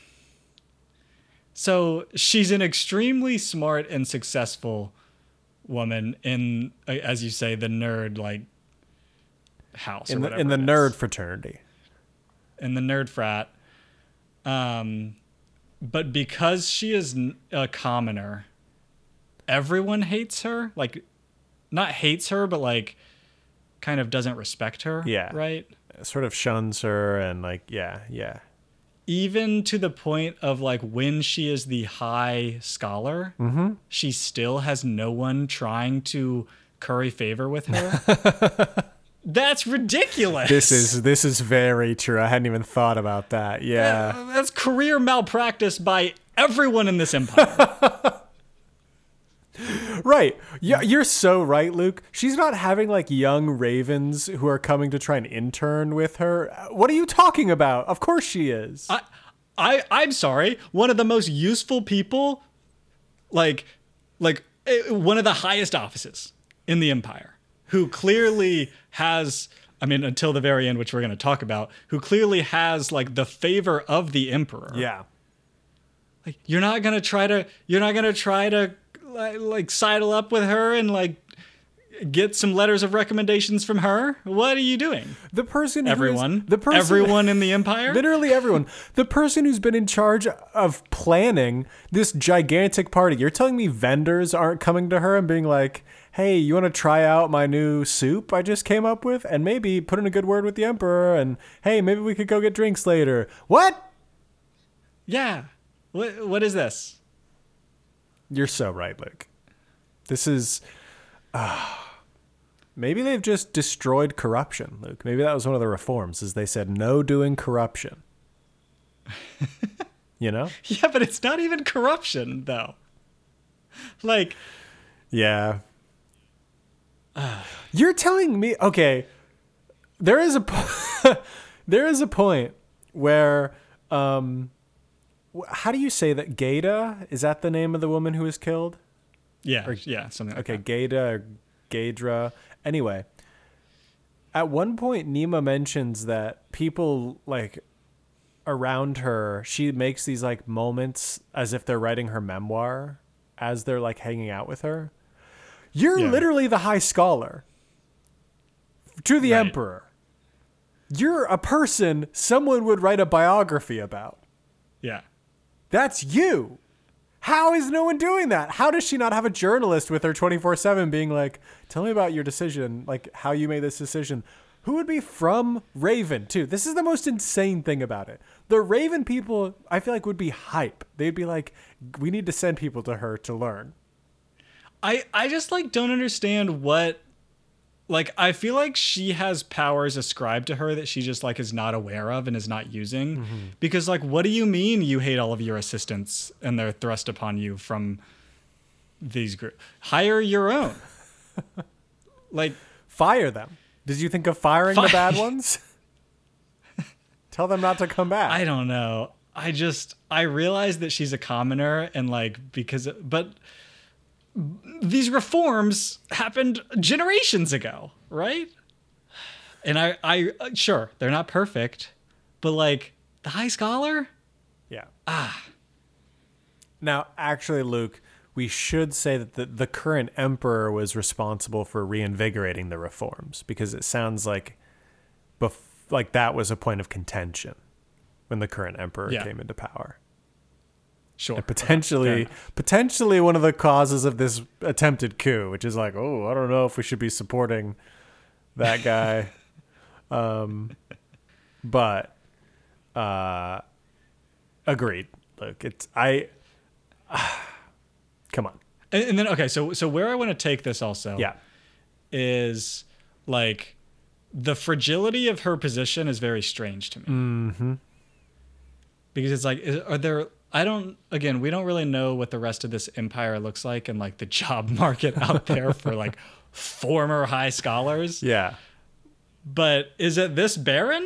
so she's an extremely smart and successful woman in, as you say, the nerd like house In or the, whatever in the it is. nerd fraternity. In the nerd frat. Um, but because she is n- a commoner, everyone hates her. Like, not hates her, but like kind of doesn't respect her. Yeah. Right? Sort of shuns her and like, yeah, yeah. Even to the point of like when she is the high scholar, Mm-hmm. she still has no one trying to curry favor with her. That's ridiculous. This is this is very true. I hadn't even thought about that. Yeah. Uh, that's career malpractice by everyone in this empire. Right. Yeah, you're so right, Luke. She's not having like young ravens who are coming to try and intern with her. What are you talking about? Of course she is. I, I, I'm sorry. One of the most useful people, like, like eh, one of the highest offices in the empire, who clearly has, I mean, until the very end, which we're going to talk about, who clearly has like the favor of the emperor. yeah. Like, you're not going to try to, you're not going to try to like, like sidle up with her and like get some letters of recommendations from her. What are you doing? The person who is- Everyone, the person everyone in the empire. Literally everyone. The person who's been in charge of planning this gigantic party. You're telling me vendors aren't coming to her and being like, hey, you want to try out my new soup I just came up with? And maybe put in a good word with the emperor. And hey, maybe we could go get drinks later. What? Yeah. What, what is this? You're so right, Luke. This is... Uh, maybe they've just destroyed corruption, Luke. Maybe that was one of the reforms, is they said no doing corruption. You know? Yeah, but it's not even corruption though. Like, yeah. You're telling me, okay, there is a po- there is a point where um wh- how do you say that? Gaeta, is that the name of the woman who was killed? yeah, or, yeah, something like Okay, that. Gaeta or Gaedra. Anyway, at one point Nima mentions that people like around her, she makes these like moments as if they're writing her memoir as they're like hanging out with her. You're Yeah. literally the High Scholar to the Right. Emperor. You're a person someone would write a biography about. Yeah. That's you. How is no one doing that? How does she not have a journalist with her twenty-four seven being like, tell me about your decision, like how you made this decision? Who would be from Raven, too? This is the most insane thing about it. The Raven people, I feel like, would be hype. They'd be like, we need to send people to her to learn. I I just like don't understand what, like, I feel like she has powers ascribed to her that she just like is not aware of and is not using. Mm-hmm. Because like, what do you mean you hate all of your assistants and they're thrust upon you from these groups? Hire your own. Like, Fire them. Did you think of firing the Fi- bad ones? Tell them not to come back. I don't know. I just I realize that she's a commoner and like because but these reforms happened generations ago, right? And I I sure, they're not perfect, but like the High Scholar? Yeah. Ah. Now, actually, Luke, we should say that the, the current emperor was responsible for reinvigorating the reforms, because it sounds like bef- like that was a point of contention when the current emperor Yeah. came into power. Sure. And potentially, potentially one of the causes of this attempted coup, which is like, oh, I don't know if we should be supporting that guy. um, but uh, agreed. Look, it's I. Come on. And, and then okay, so so where I want to take this also Yeah. is like the fragility of her position is very strange to me. Mm-hmm. Because it's like, is, are there, I don't, again, we don't really know what the rest of this empire looks like and like the job market out there for like former high scholars. Yeah. But is it this barren?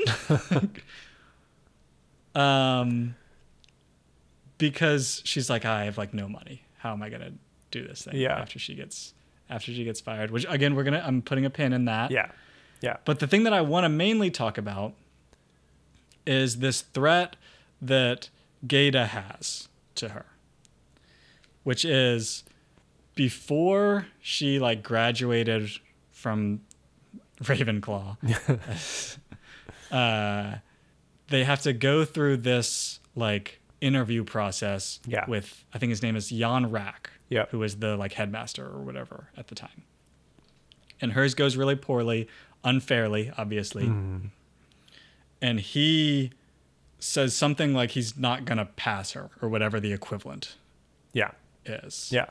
um, because she's like, I have like no money. How am I going to do this thing Yeah. after she gets, after she gets fired? Which again, we're going to, I'm putting a pin in that. Yeah. Yeah. But the thing that I want to mainly talk about is this threat that Gaeta has to her, which is before she like graduated from Ravenclaw, uh, they have to go through this like interview process Yeah. with, I think his name is Jan Rack, Yep. who was the like headmaster or whatever at the time. And hers goes really poorly, unfairly, obviously. Mm. And he says something like he's not going to pass her or whatever the equivalent Yeah. is. Yeah.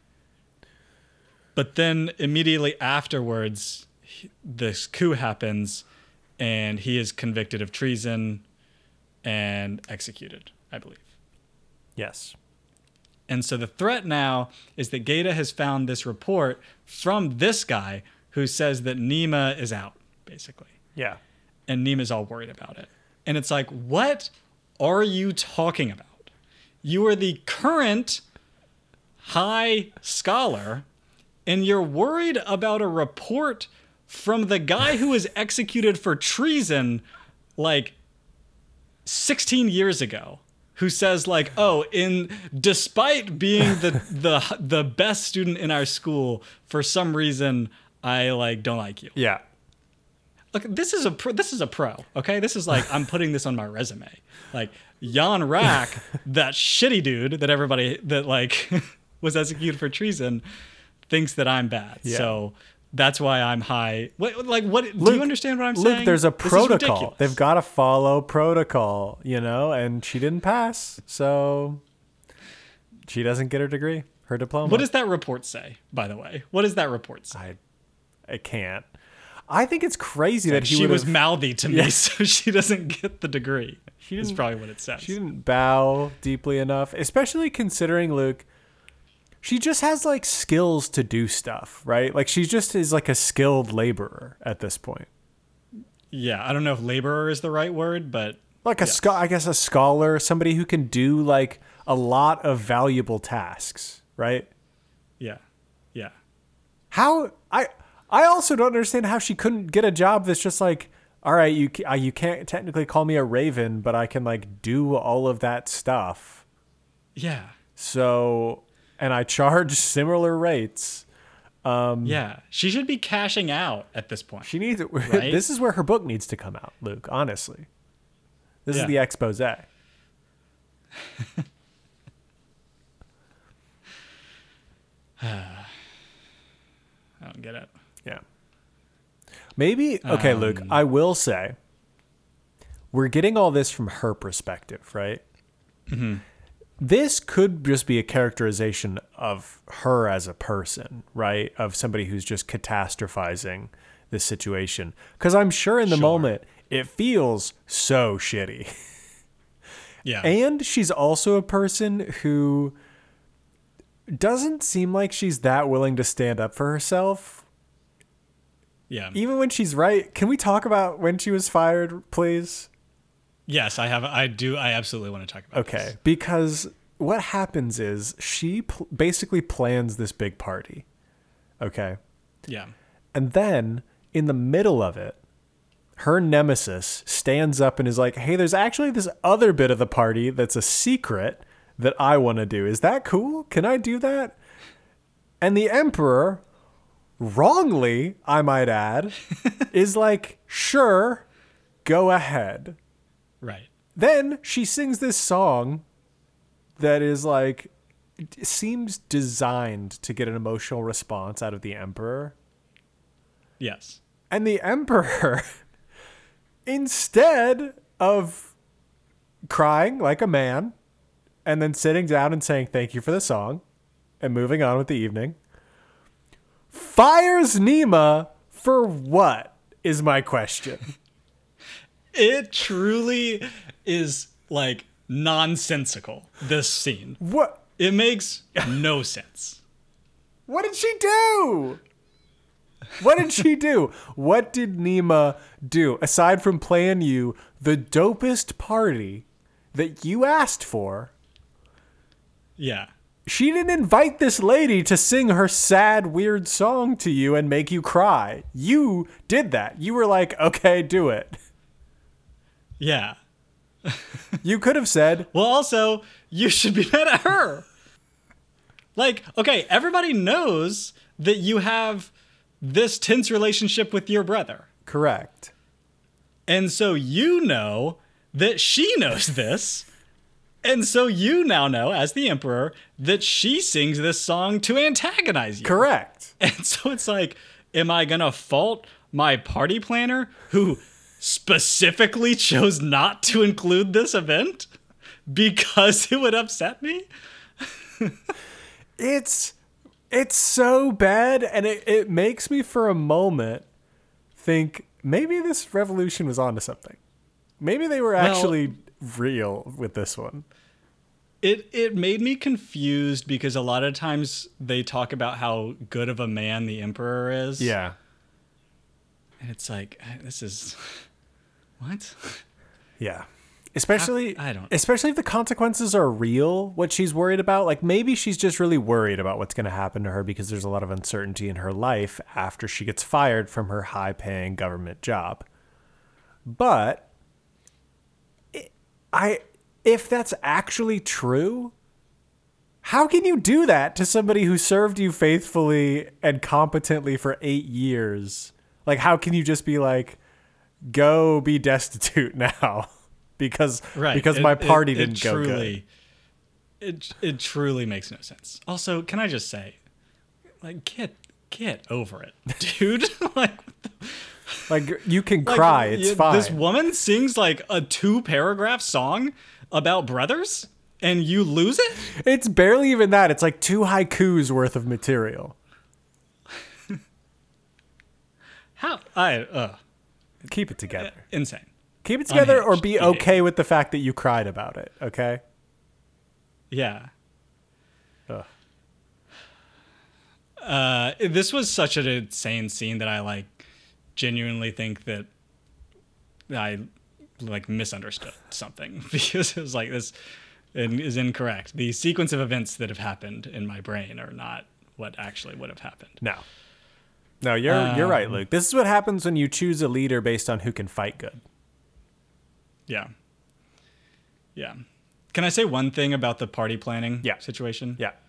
But then immediately afterwards, he- this coup happens and he is convicted of treason and executed, I believe. Yes. And so the threat now is that Gaeta has found this report from this guy who says that Nima is out, basically. Yeah. And Nima's all worried about it. And it's like, what are you talking about? You are the current high scholar, and you're worried about a report from the guy who was executed for treason like sixteen years ago, who says like, oh, in despite being the the the best student in our school, for some reason I like don't like you. Yeah. Look, this is a pro, this is a pro, okay? This is like I'm putting this on my resume. Like Jan Rack, that shitty dude that everybody that like was executed for treason, thinks that I'm bad. Yeah. So that's why I'm high. What like what? do Luke, you understand what I'm Luke, saying? there's a This is protocol. ridiculous. They've got to follow protocol, you know, and she didn't pass, so she doesn't get her degree, her diploma. What does that report say, by the way? What does that report say? I I can't. I think it's crazy that he she would was have, mouthy to me, Yeah. so she doesn't get the degree. She That's didn't- probably what it says. she didn't bow deeply enough, especially considering Luke. She just has like skills to do stuff, right? Like she just is like a skilled laborer at this point. Yeah, I don't know if laborer is the right word, but Like a yes. scho- I guess a scholar, somebody who can do like a lot of valuable tasks, right? yeah, yeah. How I I also don't understand how she couldn't get a job that's just like, all right, you ca- uh, you can't technically call me a raven, but I can like do all of that stuff. Yeah. So, and I charge similar rates. Yeah. She should be cashing out at this point. She needs it. Right? This is where her book needs to come out, Luke. Honestly, this Yeah. is the expose. I don't get it. Yeah. Maybe, okay, Luke, Um, I will say, we're getting all this from her perspective, right? Mm-hmm. This could just be a characterization of her as a person, right? Of somebody who's just catastrophizing this situation. Because I'm sure in the Sure. moment, it feels so shitty. Yeah. And she's also a person who doesn't seem like she's that willing to stand up for herself. yeah. Even when she's right. Can we talk about when she was fired, please? Yes, I have. I do. I absolutely want to talk about Okay. this. Because what happens is she pl- basically plans this big party. Okay. Yeah. And then in the middle of it, her nemesis stands up and is like, hey, there's actually this other bit of the party that's a secret that I want to do. Is that cool? Can I do that? And the emperor, wrongly, I might add, is like, sure, go ahead. Right. Then she sings this song that is like, it seems designed to get an emotional response out of the emperor. Yes. And the emperor, instead of crying like a man and then sitting down and saying thank you for the song and moving on with the evening, fires Nima for what is my question. It truly is like nonsensical, this scene. What It makes no sense. what did she do? What did she do? What did Nima do aside from playing you the dopest party that you asked for? Yeah. She didn't invite this lady to sing her sad, weird song to you and make you cry. You did that. You were like, okay, do it. Yeah. You could have said, Well, also, you should be mad at her. Like, okay, everybody knows that you have this tense relationship with your brother. correct. And so you know that she knows this. And so you now know, as the emperor, that she sings this song to antagonize you. Correct. And so it's like, am I going to fault my party planner who specifically chose not to include this event because it would upset me? It's it's so bad, and it, it makes me for a moment think maybe this revolution was onto something. Maybe they were actually real with this one. It it made me confused because a lot of times they talk about how good of a man the emperor is. Yeah. And it's like, this is what? Yeah. Especially I- I don't- especially if the consequences are real, what she's worried about. Like maybe she's just really worried about what's going to happen to her because there's a lot of uncertainty in her life after she gets fired from her high-paying government job. But it, I if that's actually true, how can you do that to somebody who served you faithfully and competently for eight years? Like, how can you just be like, go be destitute now because Right. because It- my it- party it didn't go truly, It it truly makes no sense. Also, can I just say, like, get get over it, dude. Like, what the- good? Like, you can like, cry, it's you- fine. This woman sings like a two paragraph song about brothers, and you lose it. It's barely even that. It's like two haikus worth of material. How I uh Keep it together. insane. Keep it together or Unhinged be behavior. okay with the fact that you cried about it, okay? Yeah. Ugh. Uh, this was such an insane scene that I like genuinely think that I like misunderstood something because it was like this is incorrect. The sequence of events that have happened in my brain are not what actually would have happened. No. No, you're you're right, Luke. This is what happens when you choose a leader based on who can fight good. Yeah. Yeah. Can I say one thing about the party planning Yeah. situation? Yeah.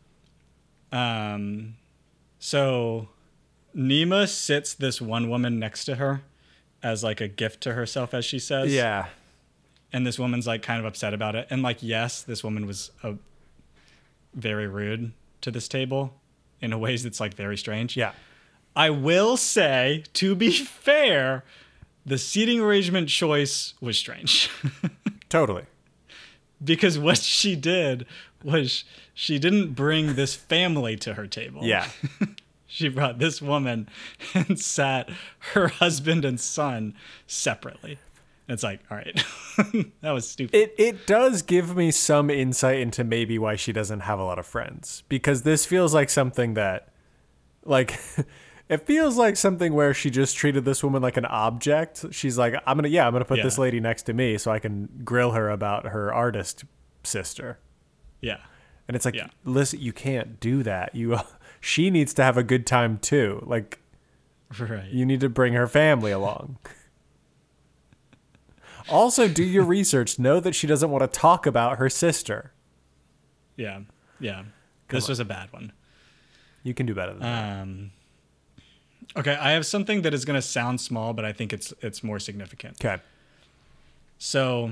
Um, so Nima sits this one woman next to her as like a gift to herself, as she says. Yeah. And this woman's like kind of upset about it. And like, yes, this woman was uh, very rude to this table in a ways that's like very strange. Yeah. I will say, to be fair, the seating arrangement choice was strange. Totally. Because what she did was she didn't bring this family to her table. Yeah. She brought this woman and sat her husband and son separately. And it's like, all right, that was stupid. It it does give me some insight into maybe why she doesn't have a lot of friends, because this feels like something that, like, it feels like something where she just treated this woman like an object. She's like, I'm gonna yeah, I'm gonna put Yeah. this lady next to me so I can grill her about her artist sister. Yeah. And it's like, Yeah. listen, you can't do that. You, she needs to have a good time too. Like, Right. you need to bring her family along. Also, do your research. Know that she doesn't want to talk about her sister. Yeah. Yeah. This on. was a bad one. You can do better than that. Um, okay. I have something that is going to sound small, but I think it's, it's more significant. Okay. So,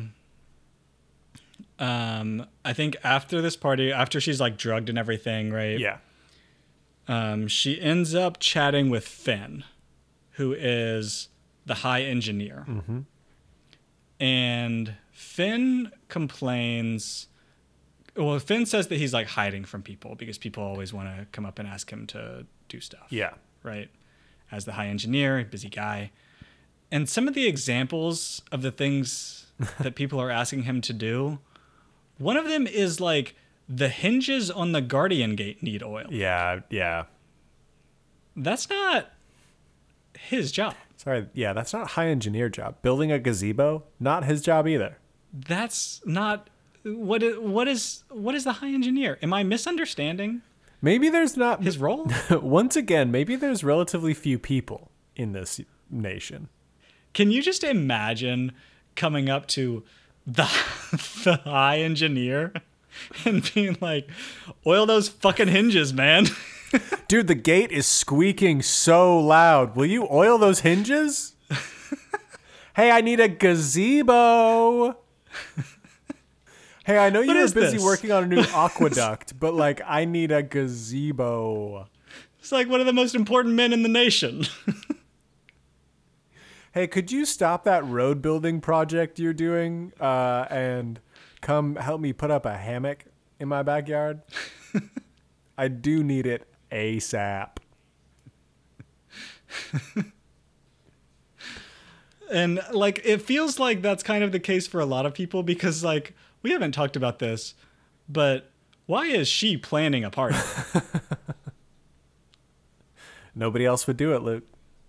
um, I think after this party, after she's like drugged and everything, right? Yeah. Um, she ends up chatting with Finn, who is the high engineer. Mm-hmm. And Finn complains. Well, Finn says that he's like hiding from people because people always want to come up and ask him to do stuff. Yeah. Right? As the high engineer, busy guy. And some of the examples of the things that people are asking him to do, one of them is like the hinges on the Guardian Gate need oil. Yeah. Yeah. That's not his job. Sorry. Yeah, that's not a high engineer job. Building a gazebo, not his job either. That's not what is, what is what is the high engineer? Am I misunderstanding Maybe there's not. his role? Once again, maybe there's relatively few people in this nation. Can you just imagine coming up to the the high engineer and being like, "Oil those fucking hinges, man." Dude, the gate is squeaking so loud. Will you oil those hinges? Hey, I need a gazebo. Hey, I know you What were is busy this? working on a new aqueduct, but like, I need a gazebo. It's like one of the most important men in the nation. Hey, could you stop that road building project you're doing uh, and come help me put up a hammock in my backyard? I do need it ASAP. And like it feels like that's kind of the case for a lot of people because like we haven't talked about this, but why is she planning a party? Nobody else would do it, Luke.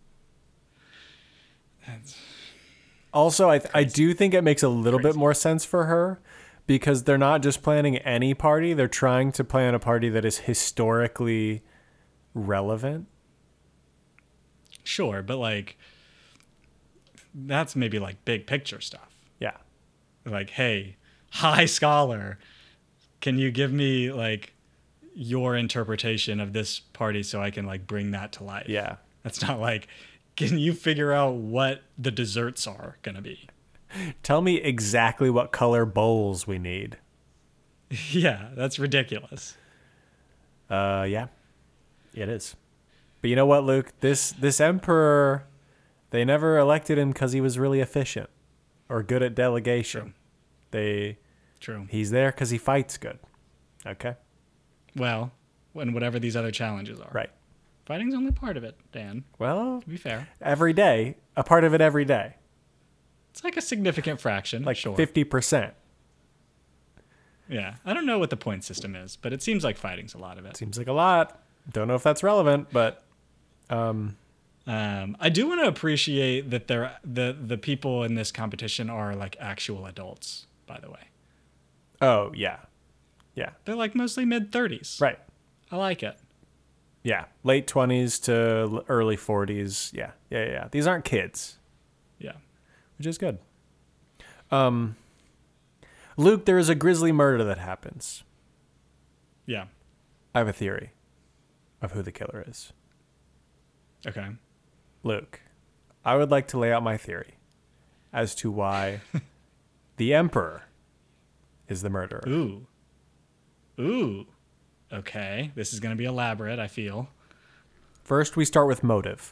Also, I th- I do think it makes a little bit Crazy. more sense for her because they're not just planning any party. They're trying to plan a party that is historically relevant. Sure, but like that's maybe like big picture stuff. Yeah. Like, hey, high scholar, can you give me like your interpretation of this party so I can like bring that to life? Yeah. That's not like, can you figure out what the desserts are going to be? Tell me exactly what color bowls we need. Yeah, that's ridiculous. Uh, yeah, it is. But you know what, Luke? This this emperor, they never elected him because he was really efficient or good at delegation. True. They True. he's there because he fights good. Okay, Well, and whatever these other challenges are. right. Fighting's only part of it, Dan. Well, To be fair, every day, a part of it every day, it's like a significant fraction. like sure. fifty percent. Yeah, I don't know what the point system is, but it seems like fighting's a lot of it. Seems like a lot. Don't know if that's relevant, but Um, I do want to appreciate that they're, the the people in this competition are like actual adults. By the way, oh yeah, yeah, they're like mostly mid thirties. right, I like it. yeah, late twenties to l- early forties. Yeah, yeah, yeah, yeah. These aren't kids, Yeah. which is good. Um, Luke, there is a grisly murder that happens. Yeah. I have a theory of who the killer is. Okay. Luke, I would like to lay out my theory as to why the Emperor is the murderer. Ooh. Ooh. Okay. This is going to be elaborate, I feel. First, we start with motive.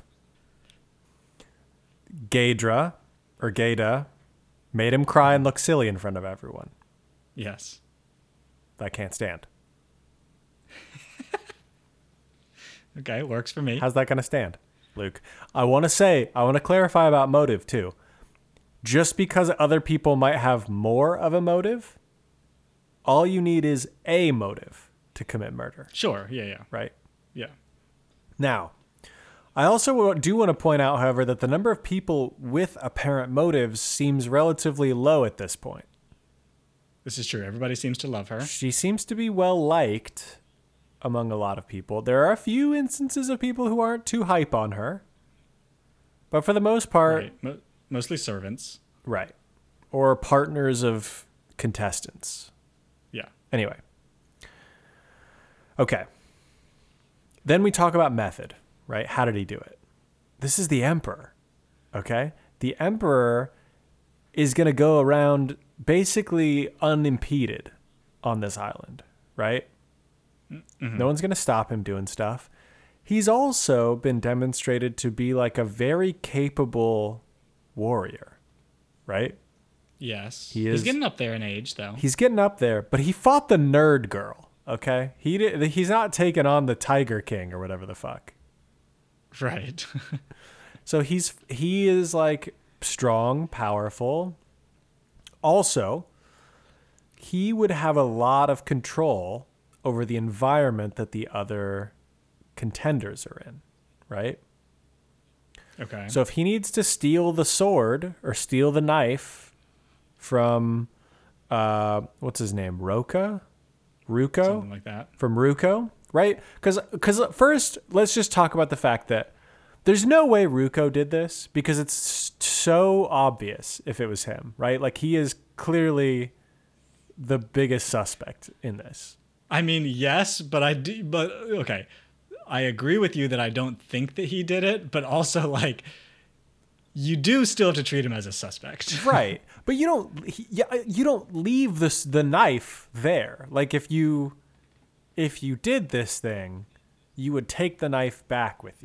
Gaedra, or Gaida, made him cry and look silly in front of everyone. Yes. That I can't stand. Okay, works for me. How's that going to stand, Luke? I want to say, I want to clarify about motive too. Just because other people might have more of a motive, all you need is a motive to commit murder, Sure. Yeah, yeah. right? Yeah. Now, I also do want to point out, however, that the number of people with apparent motives seems relatively low at this point. This is true. Everybody seems to love her. She seems to be well liked among a lot of people. There are a few instances of people who aren't too hype on her. But for the most part, Right. Mo- mostly servants. right. Or partners of contestants. Yeah. Anyway. Okay. Then we talk about method, right? How did he do it? This is the Emperor, okay? The Emperor is going to go around basically unimpeded on this island, right? Mm-hmm. No one's going to stop him doing stuff. He's also been demonstrated to be like a very capable warrior, right? Yes. He is- He's getting up there in age, though. He's getting up there, but he fought the nerd girl, okay? He did, he's not taking on the Tiger King or whatever the fuck. Right. So he's he is like strong, powerful. Also, he would have a lot of control over the environment that the other contenders are in, right? Okay. So if he needs to steal the sword or steal the knife from uh what's his name? Roka? Ruko? Something like that. From Ruko, right? Because because first, let's just talk about the fact that there's no way Ruko did this because it's so obvious if it was him, right? Like he is clearly the biggest suspect in this. I mean, yes, but I do, but okay. I agree with you that I don't think that he did it, but also like you do still have to treat him as a suspect. Right. But you don't he, yeah, you don't leave this the knife there. Like if you if you did this thing, you would take the knife back with you.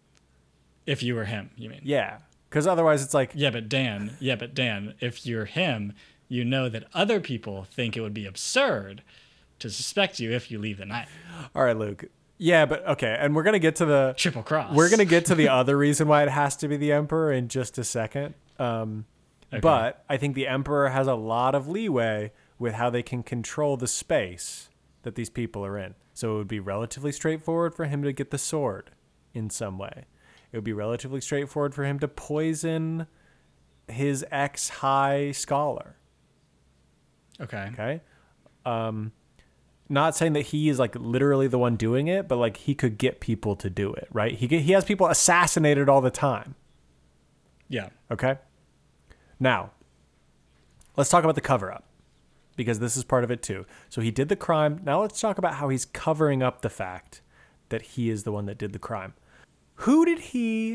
If you were him, you mean? Yeah. Cuz otherwise it's like Yeah, but Dan, yeah, but Dan, if you're him, you know that other people think it would be absurd to suspect you if you leave the knife. all right, Luke. Yeah, but okay, and we're going to get to the Triple cross. We're going to get to the other reason why it has to be the Emperor in just a second. Um, Okay. But I think the Emperor has a lot of leeway with how they can control the space that these people are in. So it would be relatively straightforward for him to get the sword in some way. It would be relatively straightforward for him to poison his ex-high scholar. Okay. Okay? Um, not saying that he is like literally the one doing it, but like he could get people to do it, right? He get, he has people assassinated all the time. Yeah. Okay? Now, let's talk about the cover-up because this is part of it too. So he did the crime. Now let's talk about how he's covering up the fact that he is the one that did the crime. Who did he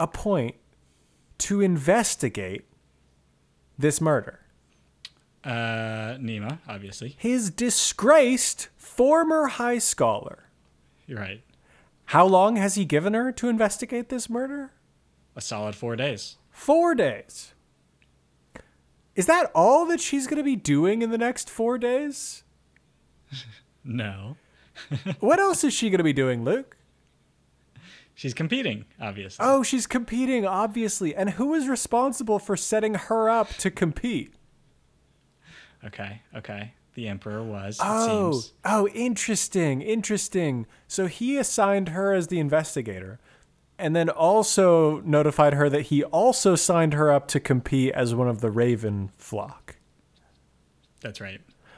appoint to investigate this murder? Uh, Nima, obviously. His disgraced former high scholar. You're right. How long has he given her to investigate this murder? A solid four days. Four days. Is that all that she's going to be doing in the next four days? No. What else is she going to be doing, Luke? She's competing, obviously. Oh, she's competing, obviously. And who is responsible for setting her up to compete? Okay, okay. The Emperor was, it Oh, seems. oh, interesting, interesting. So he assigned her as the investigator and then also notified her that he also signed her up to compete as one of the Raven flock. That's right.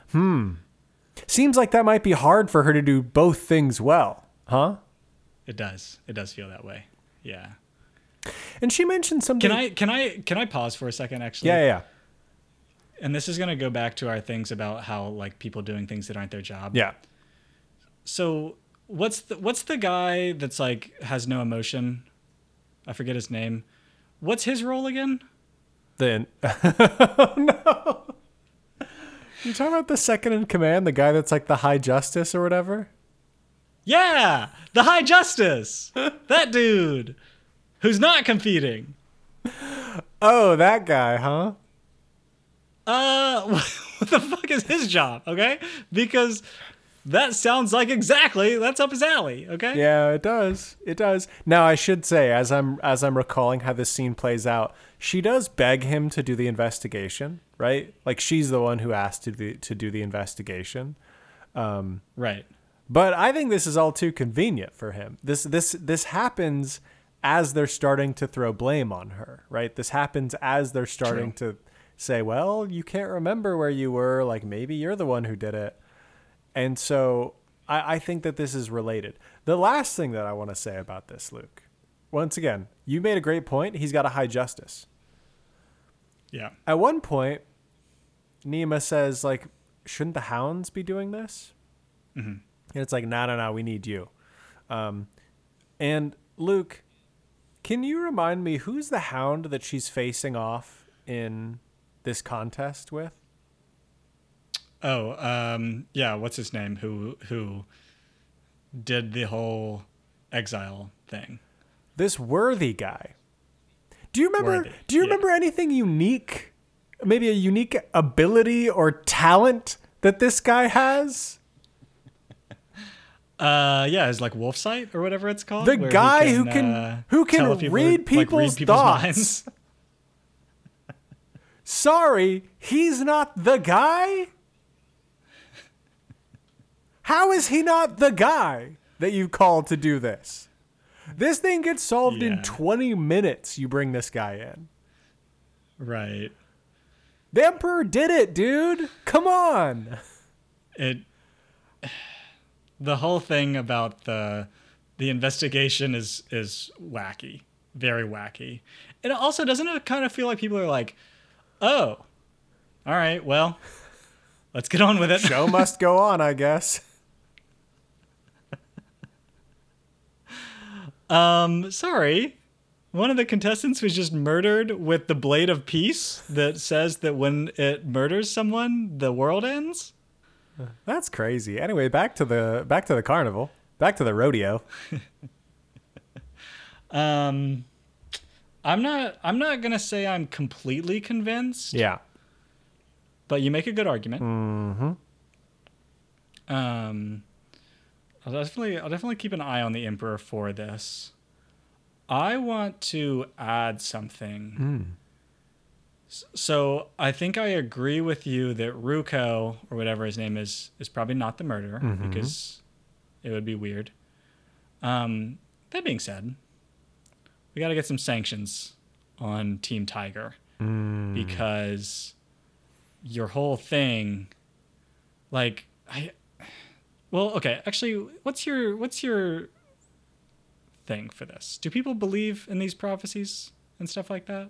Seems like that might be hard for her to do both things well, huh? It does. It does feel that way. Yeah. And she mentioned something. Can I can I can I pause for a second actually? Yeah, yeah, yeah. And this is going to go back to our things about how like people doing things that aren't their job. Yeah. So, what's the what's the guy that's like has no emotion? I forget his name. What's his role again? Then, oh no. You talking about the second in command, the guy that's like the High Justice or whatever? Yeah, the High Justice. That dude who's not competing. Oh, that guy, huh? Uh, what the fuck is his job? Okay, because that sounds like exactly that's up his alley. Okay. Yeah, it does. It does. Now, I should say, as I'm as I'm recalling how this scene plays out, she does beg him to do the investigation, right? Like she's the one who asked to do, to do the investigation. Um, Right. But I think this is all too convenient for him. This this this happens as they're starting to throw blame on her, right? This happens as they're starting True. to say, well, you can't remember where you were. Like maybe you're the one who did it. And so I, I think that this is related. The last thing that I want to say about this, Luke, once again, you made a great point. He's got a High Justice. Yeah. At one point, Nima says, like, shouldn't the Hounds be doing this? Mm-hmm. And it's like, no, no, no, we need you. Um, and Luke, can you remind me who's the Hound that she's facing off in this contest with? Oh, um, yeah. What's his name? Who who did the whole exile thing? This Worthy guy. Do you remember? Worthy, Do you yeah. remember anything unique? Maybe a unique ability or talent that this guy has? Uh, yeah, it's like Wolf Sight or whatever it's called. The where he guy who can uh, who can tell if people are- read like, people's, thoughts. minds. Sorry, he's not the guy? How is he not the guy that you called to do this? This thing gets solved Yeah. in twenty minutes. You bring this guy in. Right. The Emperor did it, dude. Come on. It. The whole thing about the the investigation is is wacky, very wacky. And also, doesn't it kind of feel like people are like, "Oh, all right, well, let's get on with it." Show must go on, I guess. Um, sorry. One of the contestants was just murdered with the blade of peace that says that when it murders someone, the world ends. That's crazy. Anyway, back to the back to the carnival. Back to the rodeo. Um, I'm not. I'm not gonna say I'm completely convinced. Yeah. But you make a good argument. Mm-hmm. Um, I'll definitely, I'll definitely keep an eye on the Emperor for this. I want to add something. Mm. S- So I think I agree with you that Ruko, or whatever his name is, is probably not the murderer Mhm. because it would be weird. Um, that being said, we got to get some sanctions on Team Tiger Mm. because your whole thing, like I, well, okay, actually, what's your what's your thing for this? Do people believe in these prophecies and stuff like that?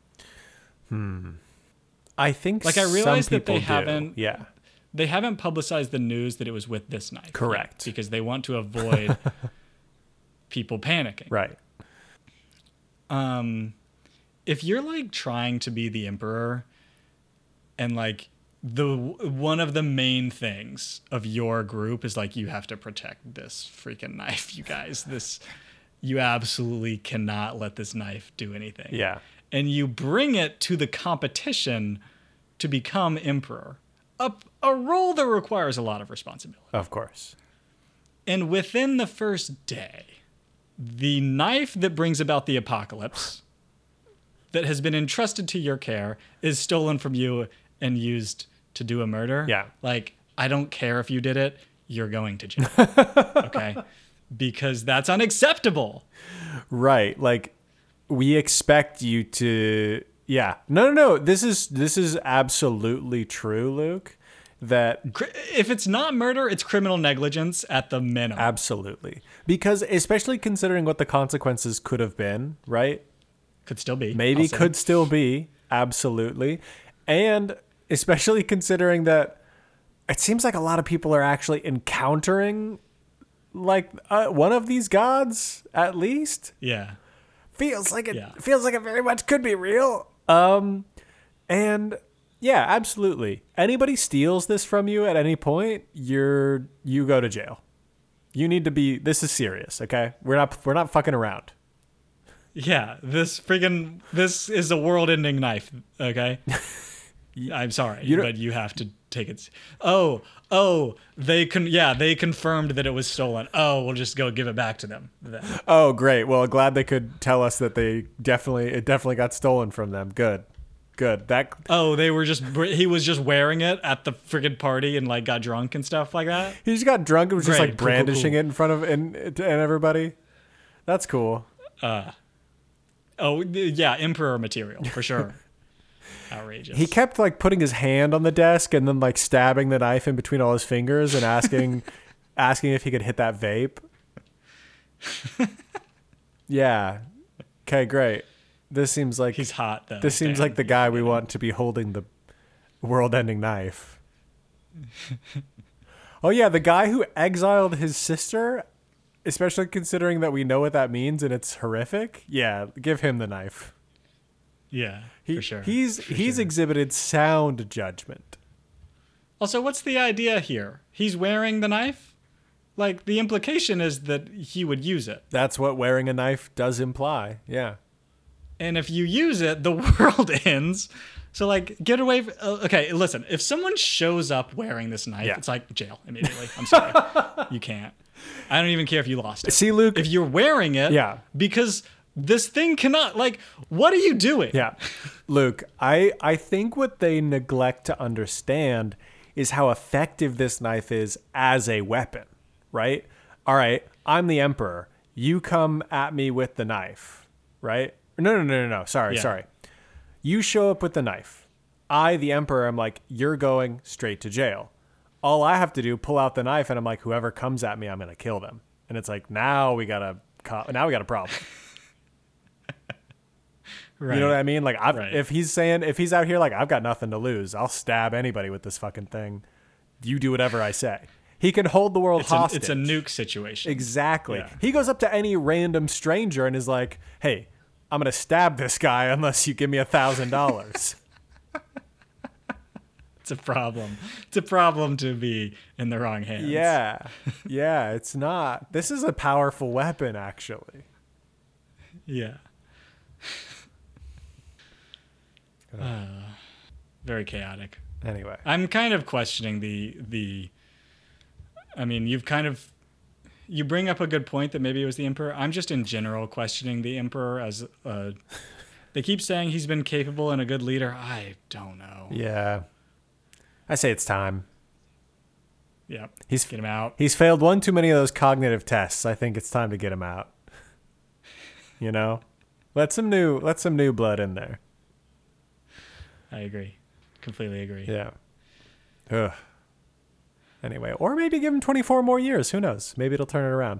I think Like, I some realize that they people do. haven't- Yeah. They haven't publicized the news that it was with this knife. yet, Correct. because they want to avoid people panicking. Right. Um, if you're like trying to be the emperor and like the one of the main things of your group is like you have to protect this freaking knife, you guys. This you absolutely cannot let this knife do anything. Yeah. And you bring it to the competition to become emperor. A, a role that requires a lot of responsibility. Of course. And within the first day, the knife that brings about the apocalypse that has been entrusted to your care is stolen from you and used to do a murder. Yeah. Like, I don't care if you did it, you're going to jail. Okay? Because that's unacceptable. Right. Like, we expect you to, yeah. No, no, no. This is, this is absolutely true, Luke. That if it's not murder, it's criminal negligence at the minimum. Absolutely. Because especially considering what the consequences could have been, right? Could still be. Maybe also. could still be. Absolutely. And especially considering that it seems like a lot of people are actually encountering like uh, one of these gods at least. Yeah. Feels like it yeah. feels like it very much could be real. Um and yeah, absolutely. Anybody steals this from you at any point, you're you go to jail. You need to be this is serious, okay? We're not we're not fucking around. Yeah, this friggin' this is a world-ending knife, okay? I'm sorry, you but you have to take it. Oh, oh, they can yeah, they confirmed that it was stolen. Oh, we'll just go give it back to them then. Oh, great. Well, glad they could tell us that they definitely it definitely got stolen from them. Good. Good. That. Oh, they were just. He was just wearing it at the friggin' party and like got drunk and stuff like that. He just got drunk and was Great. just like brandishing cool, cool, cool. it in front of and and everybody. That's cool. Uh. Oh yeah, emperor material for sure. Outrageous. He kept like putting his hand on the desk and then like stabbing the knife in between all his fingers and asking, asking if he could hit that vape. Yeah. Okay. Great. This seems like he's hot though. This seems Damn. like the guy we want to be holding the world-ending knife. Oh yeah, the guy who exiled his sister, especially considering that we know what that means and it's horrific. Yeah, give him the knife. Yeah, he, for sure. He's for he's sure. exhibited sound judgment. Also, what's the idea here? He's wearing the knife? Like the implication is that he would use it. That's what wearing a knife does imply. Yeah. And if you use it, the world ends. So, like, get away. From, uh, okay, listen. If someone shows up wearing this knife, yeah. it's like jail immediately. I'm sorry. You can't. I don't even care if you lost it. See, Luke. If you're wearing it, yeah. because this thing cannot, like, what are you doing? Yeah. Luke, I, I think what they neglect to understand is how effective this knife is as a weapon, right? All right, I'm the emperor. You come at me with the knife, right? No, no, no, no, no. Sorry, yeah. sorry. You show up with the knife. I, the emperor, I'm like, you're going straight to jail. All I have to do, pull out the knife, and I'm like, whoever comes at me, I'm gonna kill them. And it's like, now we got a, now we got a problem. Right. You know what I mean? Like, I've, right. if he's saying, if he's out here like, I've got nothing to lose, I'll stab anybody with this fucking thing. You do whatever I say. He can hold the world it's hostage. A, it's a nuke situation. Exactly. Yeah. He goes up to any random stranger and is like, hey, I'm going to stab this guy unless you give me a thousand dollars. It's a problem. It's a problem to be in the wrong hands. Yeah. Yeah, it's not. This is a powerful weapon, actually. Yeah. Uh, very chaotic. Anyway, I'm kind of questioning the the. I mean, you've kind of you bring up a good point that maybe it was the emperor. I'm just in general questioning the emperor as. Uh, they keep saying he's been capable and a good leader. I don't know. Yeah, I say it's time. Yeah, he's get him out. He's failed one too many of those cognitive tests. I think it's time to get him out. You know, let some new let some new blood in there. I agree. Completely agree. Yeah. Ugh. Anyway, or maybe give him twenty-four more years. Who knows? Maybe it'll turn it around.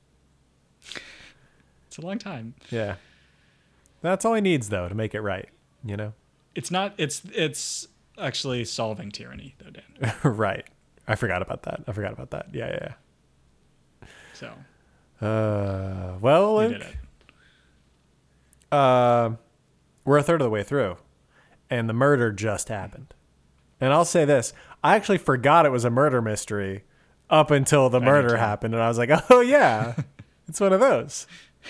It's a long time. Yeah. That's all he needs, though, to make it right. You know? It's not, it's, it's actually solving tyranny, though, Dan. Right. I forgot about that. I forgot about that. Yeah, yeah, yeah. So. Uh, well, we Luke, did it. Uh, we're a third of the way through. And the murder just happened. And I'll say this. I actually forgot it was a murder mystery up until the I murder happened. And I was like, oh, yeah, it's one of those.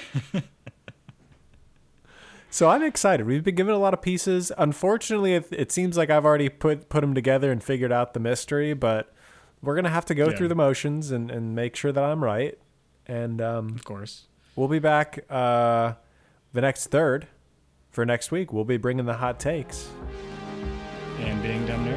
So I'm excited. We've been given a lot of pieces. Unfortunately, it, it seems like I've already put, put them together and figured out the mystery. But we're going to have to go yeah. through the motions and, and make sure that I'm right. And um, of course. We'll be back uh, the next third for next week. We'll be bringing the hot takes. And being dumb